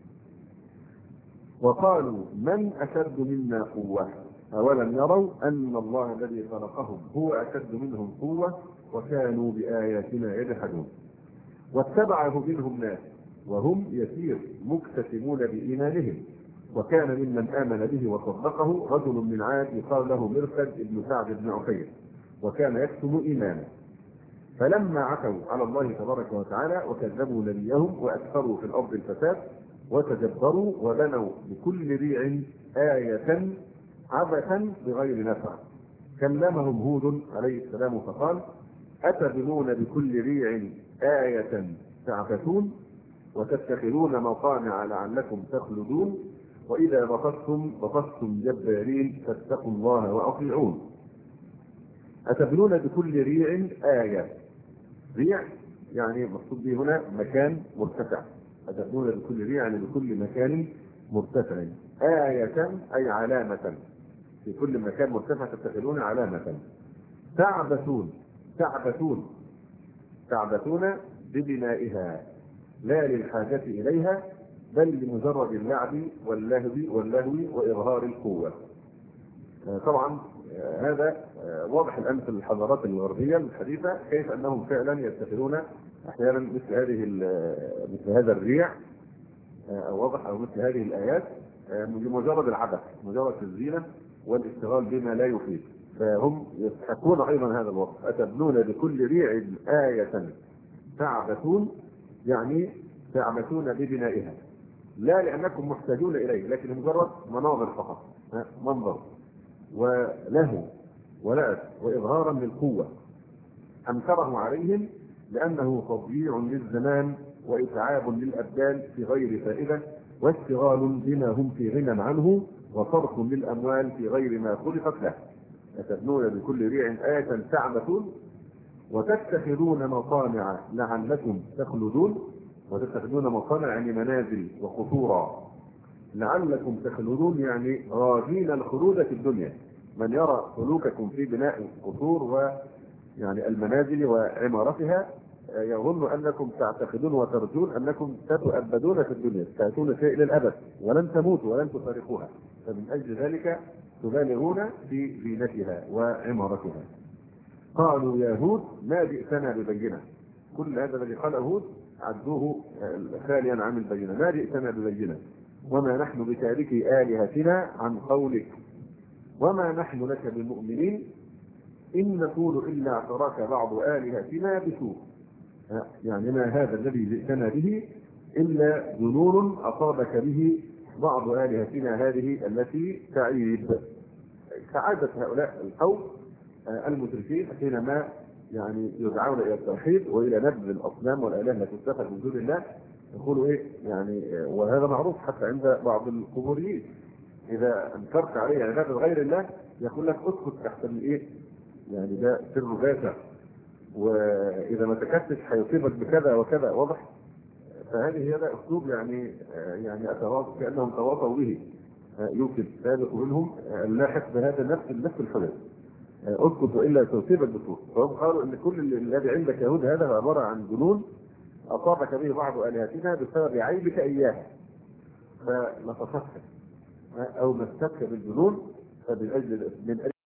وقالوا من أشد منا قوة أولم يروا أن الله الذي خلقهم هو أشد منهم قوة وكانوا بآياتنا يجحدون. واتبعه منهم ناس وهم يسير مكتسبون بإيمانهم، وكان ممن آمن به وصدقه رجل من عاد يقال له مرثد بن سعد بن عفير وكان يكتم إيمانه، فلما عتوا على الله تبارك وتعالى وكذبوا نبيهم وأكثروا في الأرض الفساد وتجبروا وبنوا بكل ريع آية عبثا بغير نفع، كلمهم هود عليه السلام فقال أتبنون بكل ريع آية تعبثون وتتخذون مصانع لعلكم تخلدون وإذا بطشتم بطشتم جبارين فاتقوا الله وأطيعون. أتبنون بكل ريع آية. ريع يعني مقصود به هنا مكان مرتفع. أتبنون بكل ريع يعني بكل مكان مرتفع. آية أي علامة، في كل مكان مرتفع تتخذون علامة. تعبثون تعبثون تعبثون ببنائها لا للحاجة إليها بل لمجرد اللعب واللهو واللهو وإظهار القوة. طبعا هذا واضح الآن في الحضارات الغربية الحديثة كيف أنهم فعلا يتخذون أحيانا مثل هذه مثل هذا الريع أو واضح أو مثل هذه الآيات لمجرد العبث، مجرد الزينة والاشتغال بما لا يفيد. فهم يستحقون أيضا هذا الوصف. أتبنون بكل ريع آية تعبثون يعني تعبثون ببنائها لا لأنكم محتاجون إليه لكن مجرد مناظر فقط، منظر وله ولعب وإظهارا للقوة. أنكره عليهم لأنه تضييع للزمان وإتعاب للأبدان في غير فائدة واشتغال بما هم في غنى عنه وصرف للأموال في غير ما خلقت له. أتبنون بكل ريع آية تعبثون وتتخذون مصانع لعلكم تخلدون. وتتخذون مصانع يعني منازل وقصورا. لعلكم تخلدون يعني راجين الخلود في الدنيا. من يرى سلوككم في بناء القصور ويعني المنازل وعمارتها يظن انكم تعتقدون وترجون انكم ستؤبدون في الدنيا، تاتون شيء للابد ولن تموتوا ولن تفارقوها، فمن اجل ذلك تبالغون في زينتها وعمارتها. قالوا يا هود ما جئتنا ببينة. كل هذا الذي قاله هود عدوه خاليا عن البينة. ما جئتنا ببينة وما نحن بتاركي آلهتنا عن قولك وما نحن لك بمؤمنين إن نقول إلا اعتراك بعض آلهتنا بسوء. يعني ما هذا الذي جئتنا به إلا ظنون أصابك به بعض آلهتنا هذه التي تعيب. كعادة هؤلاء القوم المشركين حينما يعني يدعون الى التوحيد والى نبذ الاصنام والالهه التي تتخذ من دون الله يقولوا ايه يعني، وهذا معروف حتى عند بعض القبوريين اذا انكرت عليه عباده غير الله يقول لك اسكت تحت الايه يعني ده سر باسع واذا ما سكتش هيصيبك بكذا وكذا. واضح؟ فهذه هذا اسلوب يعني يعني اتواصل كانهم تواصوا به يوجد سابق منهم اللاحق بهذا النفس النفس الحدث. اسكت والا تصيبك بسوء. فهم قالوا ان كل الذي عندك يهود هذا هو عباره عن جنون اصابك به بعض الهتنا بسبب عيبك اياها فنتصفك او مسكتك بالجنون فمن اجل من أجل